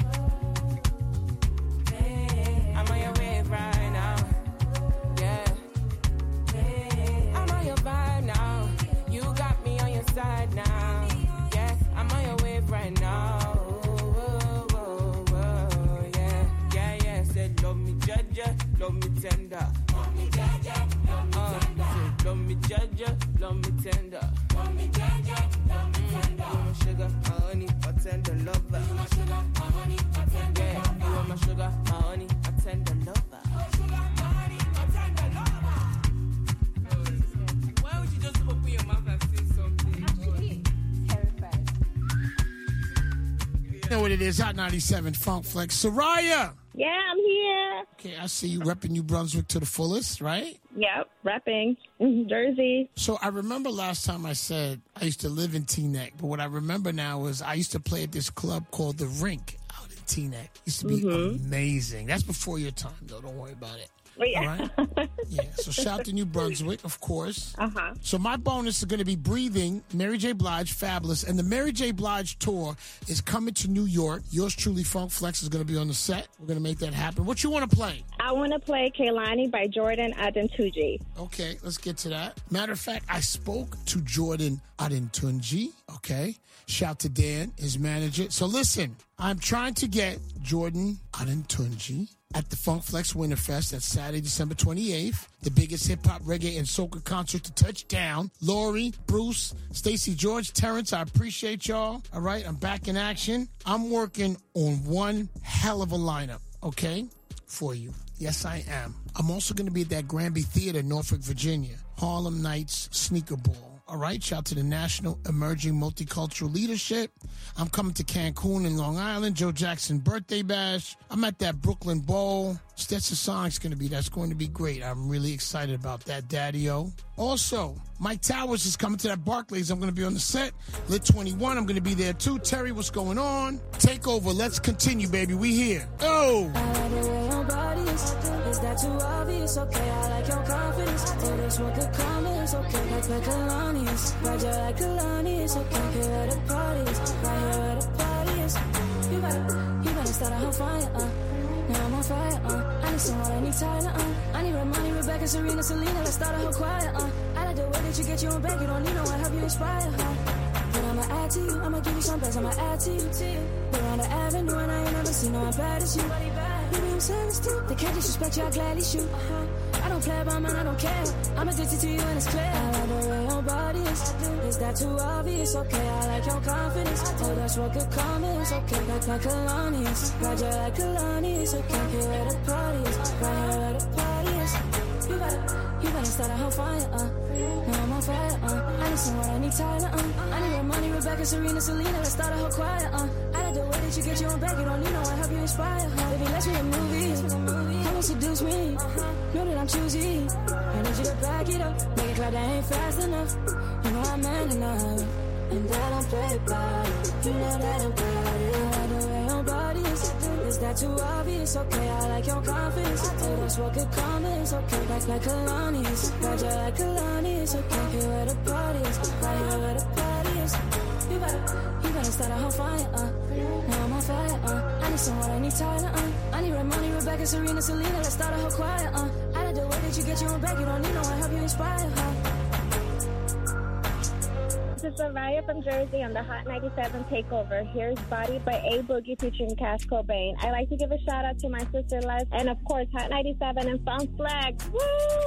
I'm on your wave right now. Yeah. I'm on your vibe now. You got me on your side now. Yeah, I'm on your wave right now. Whoa, whoa, whoa, yeah. Yeah, yeah, said love me judge, love me tender. Love me judge, love me tender. Uh, love me judge, love me tender. Love me judge, love me tender. You my sugar, my honey, my tender lover. You my sugar, my honey, my tender yeah, lover. You are my sugar, my honey, my tender lover. My sugar, my honey, my tender lover. Why would you just open your mouth and say something? I'm really terrified. what it is. Hot ninety-seven Funk Flex. Soraya. Yeah, I'm here. Okay, I see you repping New Brunswick to the fullest, right? Yep, repping Jersey. So I remember last time I said I used to live in Teaneck, but what I remember now is I used to play at this club called The Rink out in Teaneck. Used to be mm-hmm. amazing. That's before your time, though. Don't worry about it. Yeah. All right? Yeah. So shout out to New Brunswick, of course. Uh-huh. So my bonus is going to be Breathing, Mary J. Blige, Fabulous. And the Mary J. Blige tour is coming to New York. Yours truly, Funk Flex, is going to be on the set. We're going to make that happen. What you want to play? I want to play Kehlani by Jordan Adetunji. Okay, let's get to that. Matter of fact, I spoke to Jordan Adetunji, okay? Shout to Dan, his manager. So listen, I'm trying to get Jordan Adetunji at the Funk Flex Winterfest. That's Saturday, December twenty-eighth. The biggest hip-hop, reggae, and soca concert to touch down. Lori, Bruce, Stacey George, Terrence, I appreciate y'all. All right, I'm back in action. I'm working on one hell of a lineup, okay, for you. Yes, I am. I'm also going to be at that Granby Theater, Norfolk, Virginia. Harlem Nights Sneaker Ball. All right, shout to the National Emerging Multicultural Leadership. I'm coming to Cancun and Long Island. Joe Jackson Birthday Bash. I'm at that Brooklyn Bowl. Stetson Sonic's going to be, that's going to be great. I'm really excited about that, Daddy-O. Also, Mike Towers is coming to that Barclays. I'm going to be on the set. Lit twenty-one, I'm going to be there too. Terry, what's going on? Take over. Let's continue, baby. We here. Oh! I like the way your body is. Is that too obvious? Okay, I like your confidence. Oh, this one could come in. It's okay, like the Kalani's. Roger like Kalani's. Okay, here at the parties. Right here at the parties. You better, you better start a whole fire, uh. Now I'm on fire, uh. I need someone, I need Tyler, uh. I need Ramani, Rebecca, Serena, Selena. Let's start a whole choir, uh. I like the way that you get you on back. You don't need no one, help you inspire, huh? But I'ma add to you, I'ma give you some best, I'ma add to you, to you. We're on the avenue and I ain't never seen no one bad as you. Maybe I'm serious too, they can't disrespect you, I gladly shoot. Uh-huh. I don't play about mine, I don't care. I'm addicted to you and it's clear. I like the way your body is. Is that too obvious? Okay, I like your confidence. Oh, that's what could come in. It's okay, like my Kalani's. Roger like Kalani's. Okay, here at the parties. Right here at the parties. You better, you better start a whole fire, uh. Now I'm on fire, uh. I need someone, I need Tyler, uh. I need Ramani, Rebecca, Serena, Selena. Let's start a whole choir, uh. I like the way that you get you on back. You don't need no one, help you inspire, huh? Baby, let's make a movie. Come and seduce me. Know that I'm choosy. I need you to back it up. Make it clap, that ain't fast enough. You know I'm man enough. And that I'm play about it. You know that I'm proud of it. I like the way your body is. Is that too obvious? Okay, I like your confidence. Oh, that's what could come in. It's okay, like like Kalani's. Roger like Kalani's. Okay, here at the parties. Right here at the parties. You better, you better start a whole fire, uh. Now I'm on fire, uh. I need someone, I need Tyler, uh. I need Ramani, Rebecca, Serena, Selena. Let's start a whole choir, uh. I like the way that you get you on back. You don't need no one, help you inspire, huh? This is Soraya from Jersey on the Hot ninety-seven Takeover. Here's Body by A Boogie featuring Cash Cobain. I like to give a shout out to my sister Les, and of course Hot ninety-seven and Funk Flex. Woo!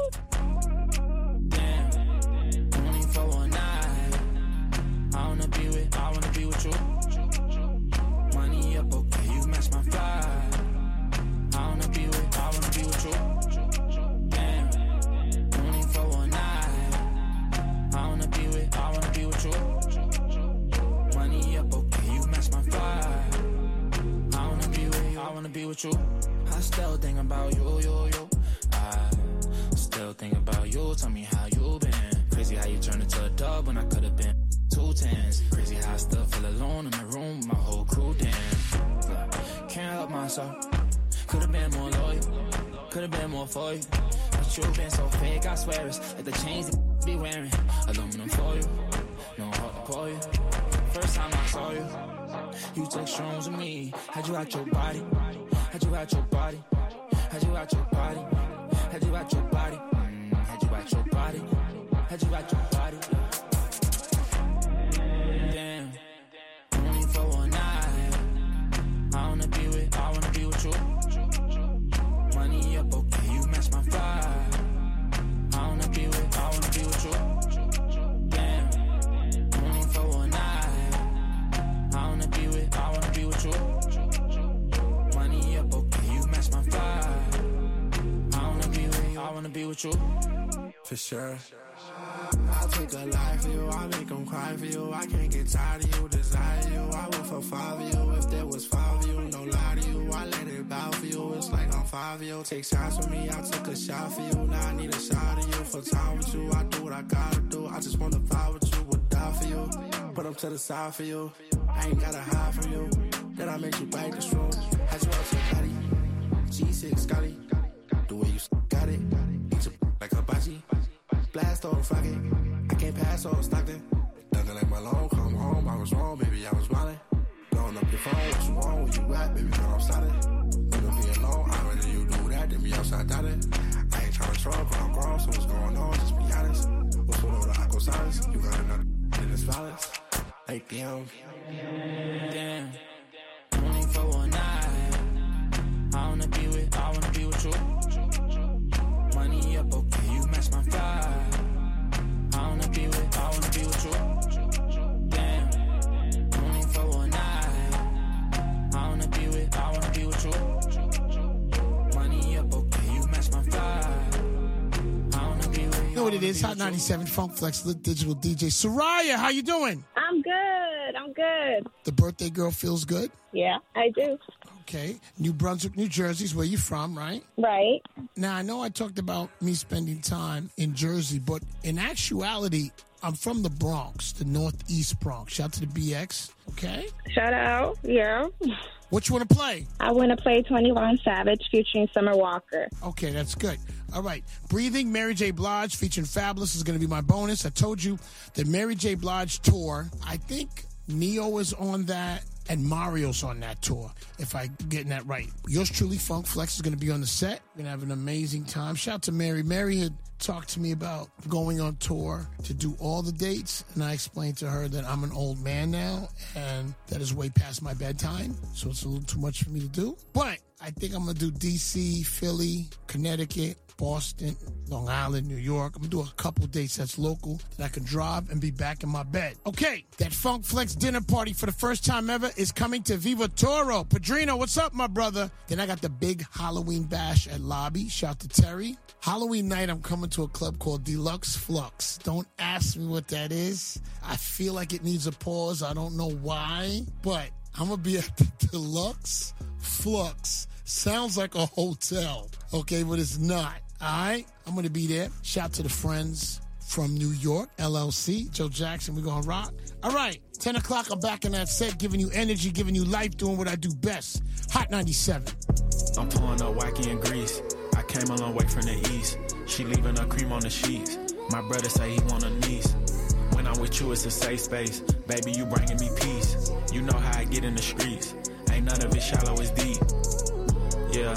twenty-four one nine. I wanna be with, I wanna be with you. Money up, okay, you match my vibe. I wanna be with, I wanna be with you. Damn, twenty-four one nine. I wanna be with, I wanna be with you. Money up, okay, you match my vibe. I wanna be with, I wanna be with you. I still think about you, you, you. I still think about you. Tell me how you been. Crazy how you turned into a dub when I could've been two tens. Crazy how I still feel alone in the room with my whole crew. Damn, can't help myself. Could've been more loyal. Could've been more for you. But you been so fake, I swear it's like the chains they be wearing. Aluminum for you. No heart to call you. First time I saw you, you took shrooms with me. Had you out your body. Had you out your body. Had you out your body. Had you out your body. Mm, had you out your body. Had you out your body. Damn. twenty-four one nine. I wanna be with, I wanna be with you. Money up, okay, you match my vibe. I wanna be with, I wanna be with you. Damn. twenty-four one nine. I wanna be with, I wanna be with you. Money up, okay, you match my vibe. I wanna be with, I wanna be with you. For sure. I'll take a life for you, I'll make them cry for you. I can't get tired of you, desire you. I would for five of you, if there was five of you, no lie to you. I let it bow for you, it's like I'm five of you. Take shots with me, I took a shot for you. Now I need a shot of you for time with you. I do what I gotta do, I just wanna vibe with you, would die for you. Put up to the side for you, I ain't gotta hide from you. Then I make you bite the straw. Had you out your body, G six Scotty. The way you got it, eat your like hibachi. Blast on Friday, I can't pass on Stockton. Dunking like my long, come home, I was wrong, baby, I was wildin'. Blowing up your phone, what's wrong, where you at, baby, girl, I'm solid. You don't be alone, I'd rather you do that than be outside doubting. I ain't trying to trouble, but I'm grown, so what's going on, just be honest. What's going on, I go silence, you got another in this violence. Like, damn. Damn. Only for one night. I wanna be with, I wanna be with you. Money up, okay, you match my vibe. I wanna be with, I wanna be with you. Damn. Only for one night. I wanna be with, I wanna be with you. Money up, okay, you match my vibe. I wanna be with you. You know what it is? Hot ninety-seven Funk Flex, Lit Digital D J. Soraya, how you doing? I'm good. I'm good. The birthday girl feels good? Yeah, I do. Okay. New Brunswick, New Jersey is where you're from, right? Right. Now, I know I talked about me spending time in Jersey, but in actuality, I'm from the Bronx, the Northeast Bronx. Shout out to the B X, okay? Shout out, yeah. What you want to play? I want to play twenty-one Savage featuring Summer Walker. Okay, that's good. All right. Breathing, Mary J. Blige featuring Fabulous is going to be my bonus. I told you the Mary J. Blige tour, I think Neo is on that and Mario's on that tour, if I'm getting that right. Yours truly, Funk Flex, is going to be on the set. We're going to have an amazing time. Shout out to Mary. Mary had talked to me about going on tour to do all the dates, and I explained to her that I'm an old man now, and that is way past my bedtime, so it's a little too much for me to do. But I think I'm going to do D C, Philly, Connecticut, Boston, Long Island, New York. I'm going to do a couple dates that's local that I can drive and be back in my bed. Okay, that Funk Flex dinner party for the first time ever is coming to Viva Toro. Padrino, what's up, my brother? Then I got the big Halloween bash at Lobby. Shout to Terry. Halloween night, I'm coming to a club called Deluxe Flux. Don't ask me what that is. I feel like it needs a pause. I don't know why, but I'm going to be at the Deluxe Flux. Sounds like a hotel, okay, but it's not. All right, I'm going to be there. Shout to the friends from New York, L L C, Joe Jackson, we're going to rock. All right, ten o'clock, I'm back in that set, giving you energy, giving you life, doing what I do best. Hot ninety-seven. I'm pulling up wacky and grease. I came a long way from the east. She leaving her cream on the sheets. My brother say he want a niece. When I'm with you, it's a safe space. Baby, you bringing me peace. You know how I get in the streets. Ain't none of it shallow, it's deep. Yeah,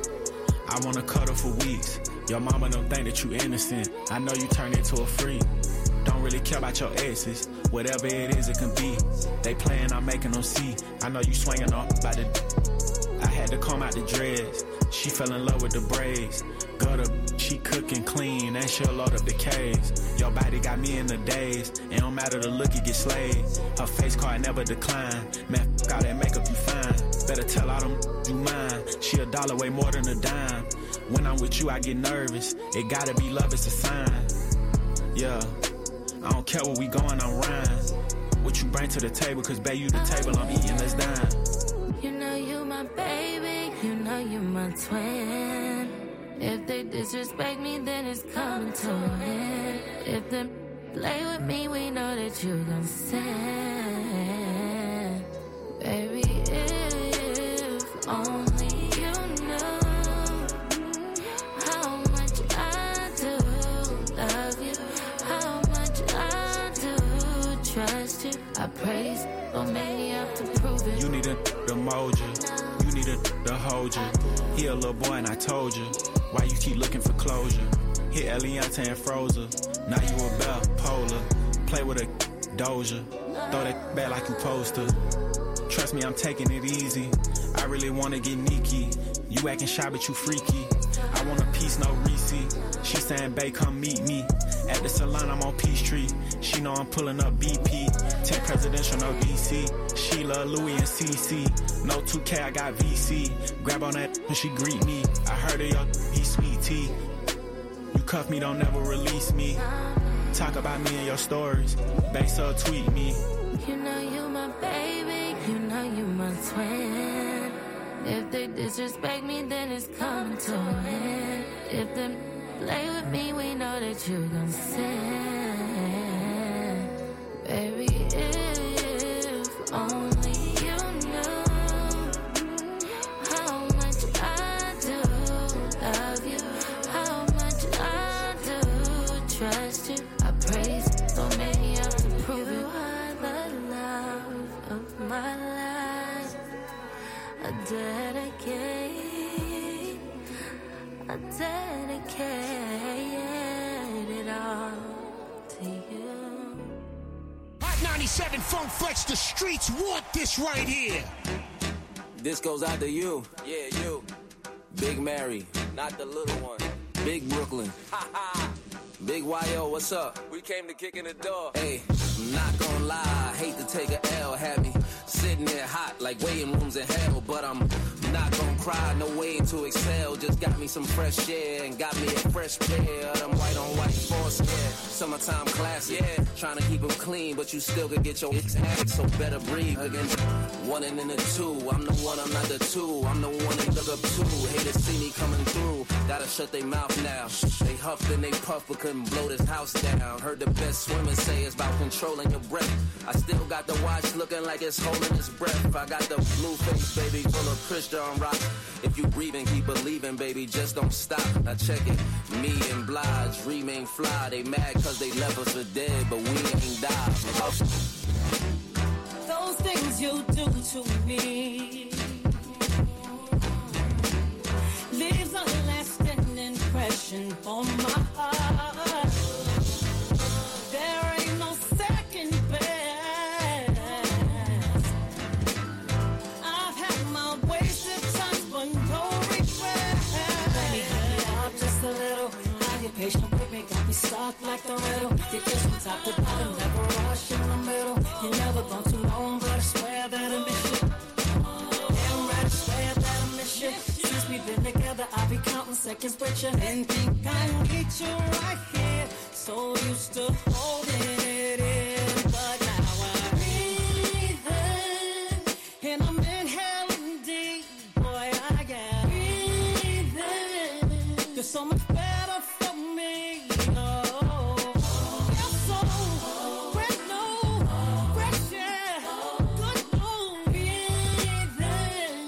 I wanna cuddle for weeks. Your mama don't think that you innocent. I know you turn into a freak. Don't really care about your exes. Whatever it is, it can be. They playing, I'm making them see. I know you swinging off by the. I had to comb out the dreads. She fell in love with the braids. Gutter, she cooking clean and she'll load up the caves. Your body got me in the daze. It don't matter the look, you get slayed. Her face card never decline. Man, f*** all that makeup, you fine. Better tell all them you mine. She a dollar way more than a dime. When I'm with you, I get nervous. It gotta be love, it's a sign. Yeah, I don't care where we going, I'm rhyme. What you bring to the table, cause babe, you the table, I'm eating, let's dine. You know you my baby, you know you my twin. If they disrespect me, then it's coming to an end. If they play with me, we know that you gon' stand. Baby, if only you know how much I do love you, how much I do trust you. I praise, but maybe I have to prove it. You need a to mold you, you need a to hold you. He a little boy and I told you. Why you keep looking for closure? Hit Eliante and Frozen. Now you a bell, polar. Play with a doja. Throw that back like you supposed to. Trust me, I'm taking it easy. I really wanna get Nikki. You acting shy, but you freaky. I want a piece, no receipt. She saying, babe, come meet me. At the salon, I'm on Peachtree. She know I'm pulling up B P. ten presidential, no D C. Sheila, Louis, and C C. No two K, I got V C. Grab on that when she greet me. I heard of your he sweet tea. You cuff me, don't never release me. Talk about me in your stories. Base up, tweet me. You know you my baby, you know you my twin. If they disrespect me, then it's coming to an end. If they play with me, we know that you gon' sin. Baby, if only you knew how much I do love you, how much I do trust you. I praise so many of to prove you are the love of my life. I dedicate, I dedicate it all to you. Hot ninety-seven Funk Flex, the streets want this right here. This goes out to you. Yeah, you. Big Mary, not the little one. Big Brooklyn. Ha ha. Big Y O, what's up? We came to kick in the door. Hey, I'm not gonna lie, I hate to take a L. Had me sitting there hot like waiting rooms in hell. But I'm not gonna cry, no way to excel. Just got me some fresh air and got me a fresh pair of them white on white force. Yeah, summertime classic. Yeah, trying to keep them clean, but you still could get your ass. So better breathe against one and in the two. I'm the one, I'm not the two. I'm the one they look up to. Haters see me coming through. Gotta shut their mouth now. They huffed and they puffed, but couldn't blow this house down. Heard the best swimmers say it's about controlling your breath. I still got the watch looking like it's holding its breath. I got the blue face, baby, full of Christian rock. If you breathing, keep believing, baby, just don't stop. Now check it. Me and Blige remain fly. They mad cause they left us for dead, but we ain't died. Those things you do to me leaves a lasting impression on my heart. There ain't no second best. I've had my wasted times, but no regret. Let me hit it up just a little. Now you're patient with me, got me stuck like the riddle. You kiss from top to bottom, never rush in the middle. You never gone too long, but I swear that I miss you. Damn right, I swear that I miss you. Since we've been together, I'll be counting seconds with you. And think I need you right here. So used to holding it in, but now I'm breathing. And I'm inhaling deep, boy, I got breathing. You're so much better for me. Oh, you're so brand new, fresh air, good mood, breathing.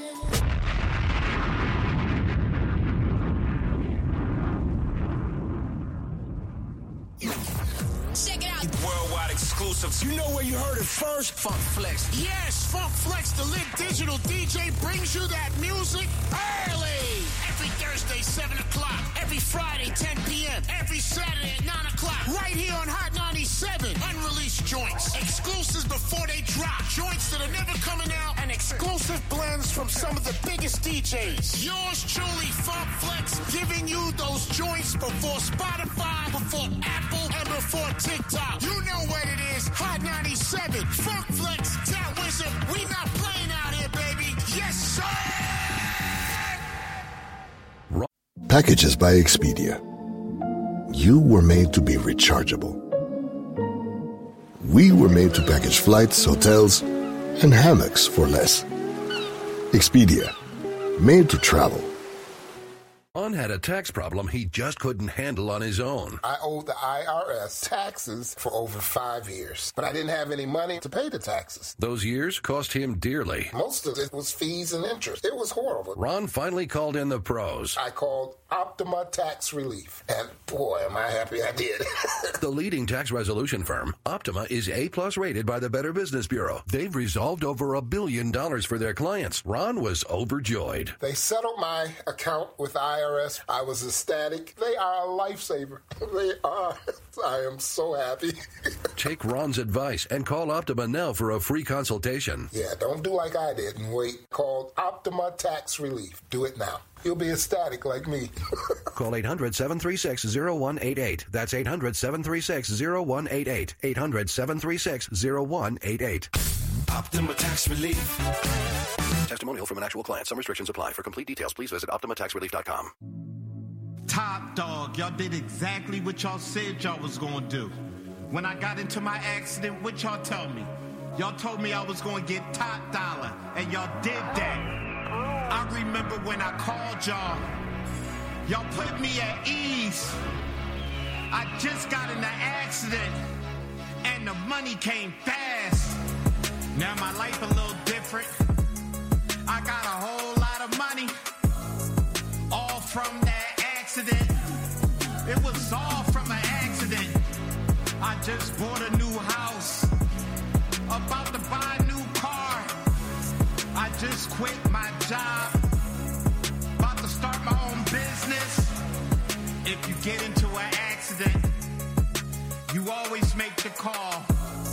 Check it out. Worldwide exclusives. You know where you heard it first? Funk Flex. Yes, Funk Flex, the lit digital D J, brings you that music early. Every Thursday, seven o'clock. Every Friday, ten p.m. Every Saturday at nine o'clock. Right here on Hot ninety-seven. Unreleased joints. Exclusives before they drop. Joints that are never coming out. And exclusive blends from some of the biggest D Js. Yours truly, Funk Flex, giving you those joints before Spotify, before Apple, and before TikTok. You know what it is. Hot ninety-seven. Funk Flex, that wizard. We not playing out here, baby. Yes, sir! Packages by Expedia. You were made to be rechargeable. We were made to package flights, hotels, and hammocks for less. Expedia. Made to travel. Ron had a tax problem he just couldn't handle on his own. I owed the I R S taxes for over five years, but I didn't have any money to pay the taxes. Those years cost him dearly. Most of it was fees and interest. It was horrible. Ron finally called in the pros. I called Optima Tax Relief, and boy, am I happy I did. The leading tax resolution firm, Optima, is A-plus rated by the Better Business Bureau. They've resolved over a billion dollars for their clients. Ron was overjoyed. They settled my account with I R S. I was ecstatic. They are a lifesaver. They are. I am so happy. Take Ron's advice and call Optima now for a free consultation. Yeah, don't do like I did and wait. Call Optima Tax Relief. Do it now. You'll be ecstatic like me. Call eight hundred, seven three six, zero one eight eight. That's eight hundred, seven three six, zero one eight eight. eight hundred, seven three six, zero one eight eight. Optima Tax Relief. Testimonial from an actual client. Some restrictions apply. For complete details, please visit optima tax relief dot com. Top dog, y'all did exactly what y'all said y'all was gonna do. When I got into my accident, what y'all tell me? Y'all told me I was gonna get top dollar, and y'all did that. I remember when I called y'all. Y'all put me at ease. I just got in an accident, and the money came fast. Now my life a little different. I got a whole lot of money, all from that accident. It was all from an accident. I just bought a new house, about to buy a new car. I just quit my job, about to start my own business. If you get into an accident, you always make the call.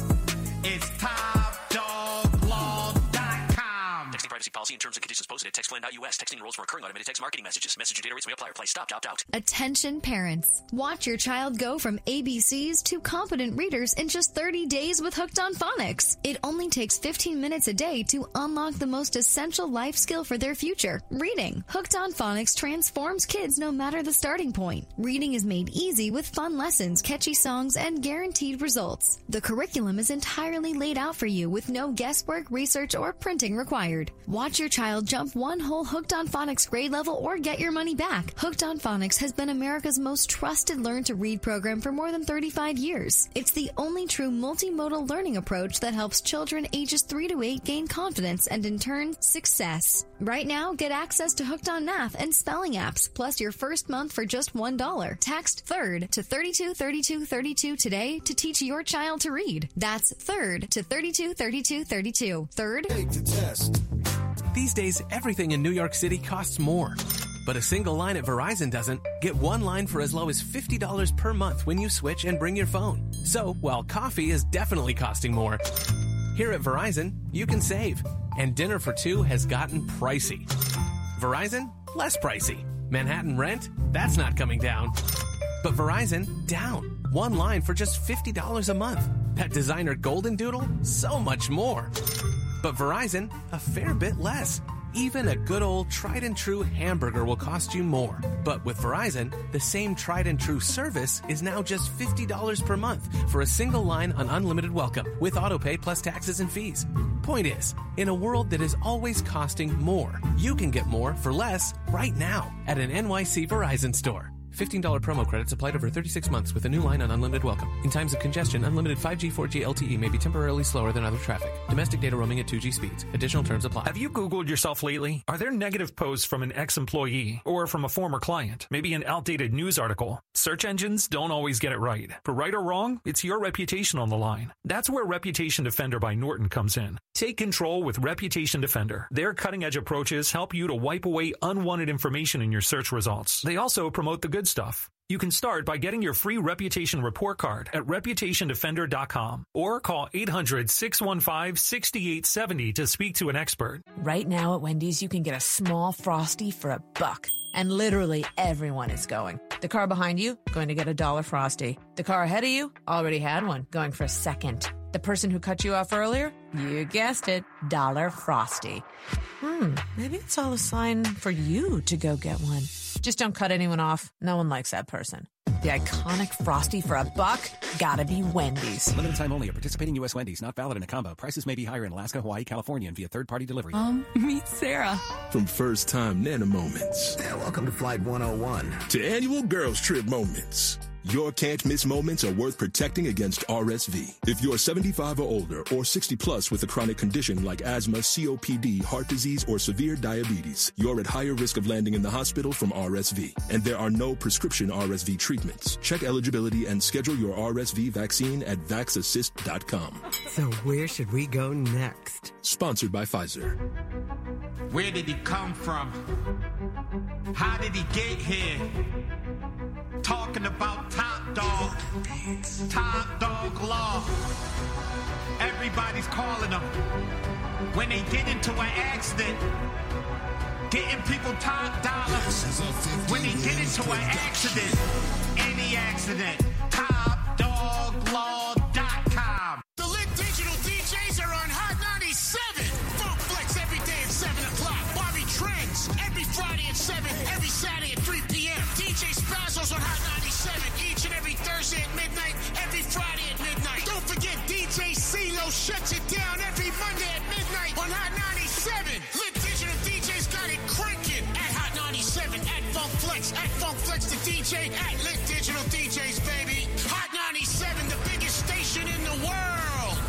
It's top dog law dot com. Texting privacy policy and terms and conditions posted at text plan dot U S. Texting enrolls for recurring automated text marketing messages. Message and data rates may apply. Reply stop, opt out. Attention parents. Watch your child go from A B Cs to competent readers in just thirty days with Hooked on Phonics. It only takes fifteen minutes a day to unlock the most essential life skill for their future, reading. Hooked on Phonics transforms kids no matter the starting point. Reading is made easy with fun lessons, catchy songs, and guaranteed results. The curriculum is entirely laid out for you with no guesswork, research, or printing required. Watch your child jump one whole Hooked on Phonics grade level or get your money back. Hooked on Phonics has been America's most trusted learn-to-read program for more than thirty-five years. It's the only true multimodal learning approach that helps children ages three to eight gain confidence and, in turn, success. Right now, get access to Hooked on Math and spelling apps, plus your first month for just one dollar. Text THIRD to thirty-two thirty-two thirty-two today to teach your child to read. That's THIRD to thirty-two thirty-two thirty-two. THIRD? Take the test. These days, everything in New York City costs more. But a single line at Verizon doesn't. Get one line for as low as fifty dollars per month when you switch and bring your phone. So, while coffee is definitely costing more, here at Verizon, you can save. And dinner for two has gotten pricey. Verizon, less pricey. Manhattan rent, that's not coming down. But Verizon, down. One line for just fifty dollars a month. That designer Golden Doodle, so much more. But Verizon, a fair bit less. Even a good old tried and true hamburger will cost you more. But with Verizon, the same tried and true service is now just fifty dollars per month for a single line on unlimited welcome with autopay plus taxes and fees. Point is, in a world that is always costing more, you can get more for less right now at an N Y C Verizon store. fifteen dollars promo credits applied over thirty-six months with a new line on unlimited welcome. In times of congestion, unlimited five G, four G L T E may be temporarily slower than other traffic. Domestic data roaming at two G speeds. Additional terms apply. Have you Googled yourself lately? Are there negative posts from an ex-employee or from a former client? Maybe an outdated news article? Search engines don't always get it right. But right or wrong, it's your reputation on the line. That's where Reputation Defender by Norton comes in. Take control with Reputation Defender. Their cutting-edge approaches help you to wipe away unwanted information in your search results. They also promote the good stuff. You can start by getting your free Reputation Report Card at reputation defender dot com or call eight hundred, six one five, six eight seven zero to speak to an expert. Right now at Wendy's, you can get a small Frosty for a buck. And literally everyone is going. The car behind you, going to get a dollar Frosty. The car ahead of you, already had one, going for a second. The person who cut you off earlier, you guessed it, dollar Frosty. Hmm, maybe it's all a sign for you to go get one. Just don't cut anyone off. No one likes that person. The iconic Frosty for a buck? Gotta be Wendy's. Limited time only at participating U S Wendy's. Not valid in a combo. Prices may be higher in Alaska, Hawaii, California, and via third-party delivery. Um, meet Sarah. From first-time Nana moments. Yeah, welcome to Flight one oh one. To annual girls trip moments. Your can't-miss moments are worth protecting against R S V. If you're seventy-five or older or sixty plus with a chronic condition like asthma, C O P D, heart disease, or severe diabetes, you're at higher risk of landing in the hospital from R S V. And there are no prescription R S V treatments. Check eligibility and schedule your R S V vaccine at vax assist dot com. So where should we go next? Sponsored by Pfizer. Where did he come from? How did he get here? Talking about top dog, top dog law. Everybody's calling them. When they get into an accident, getting people top dollar. When they get into an accident, any accident, top dog law dot com. The Lit Digital D Js are on Hot ninety-seven. Funk Flex every day at seven o'clock. Bobby Trends every Friday at seven, every Saturday at three p.m. D J Funk Flex, at Funk Flex the D J, at Lit Digital D Js, baby. Hot ninety-seven, the biggest station in the world.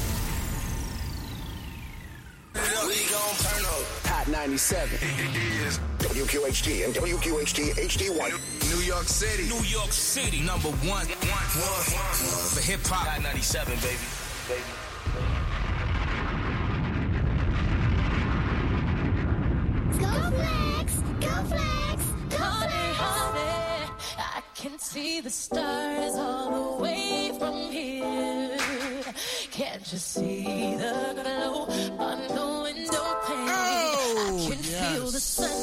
We gon' turn up. Hot ninety-seven. W Q H T and W Q H T H D one. New York City. New York City. Number one. One. One. For hip hop. Hot ninety-seven, baby. Baby. Go Flex! Go Flex! Go Flex! I can see the stars all the way from here. Can't you see the glow on the window pane? Oh, I can yes. feel the sun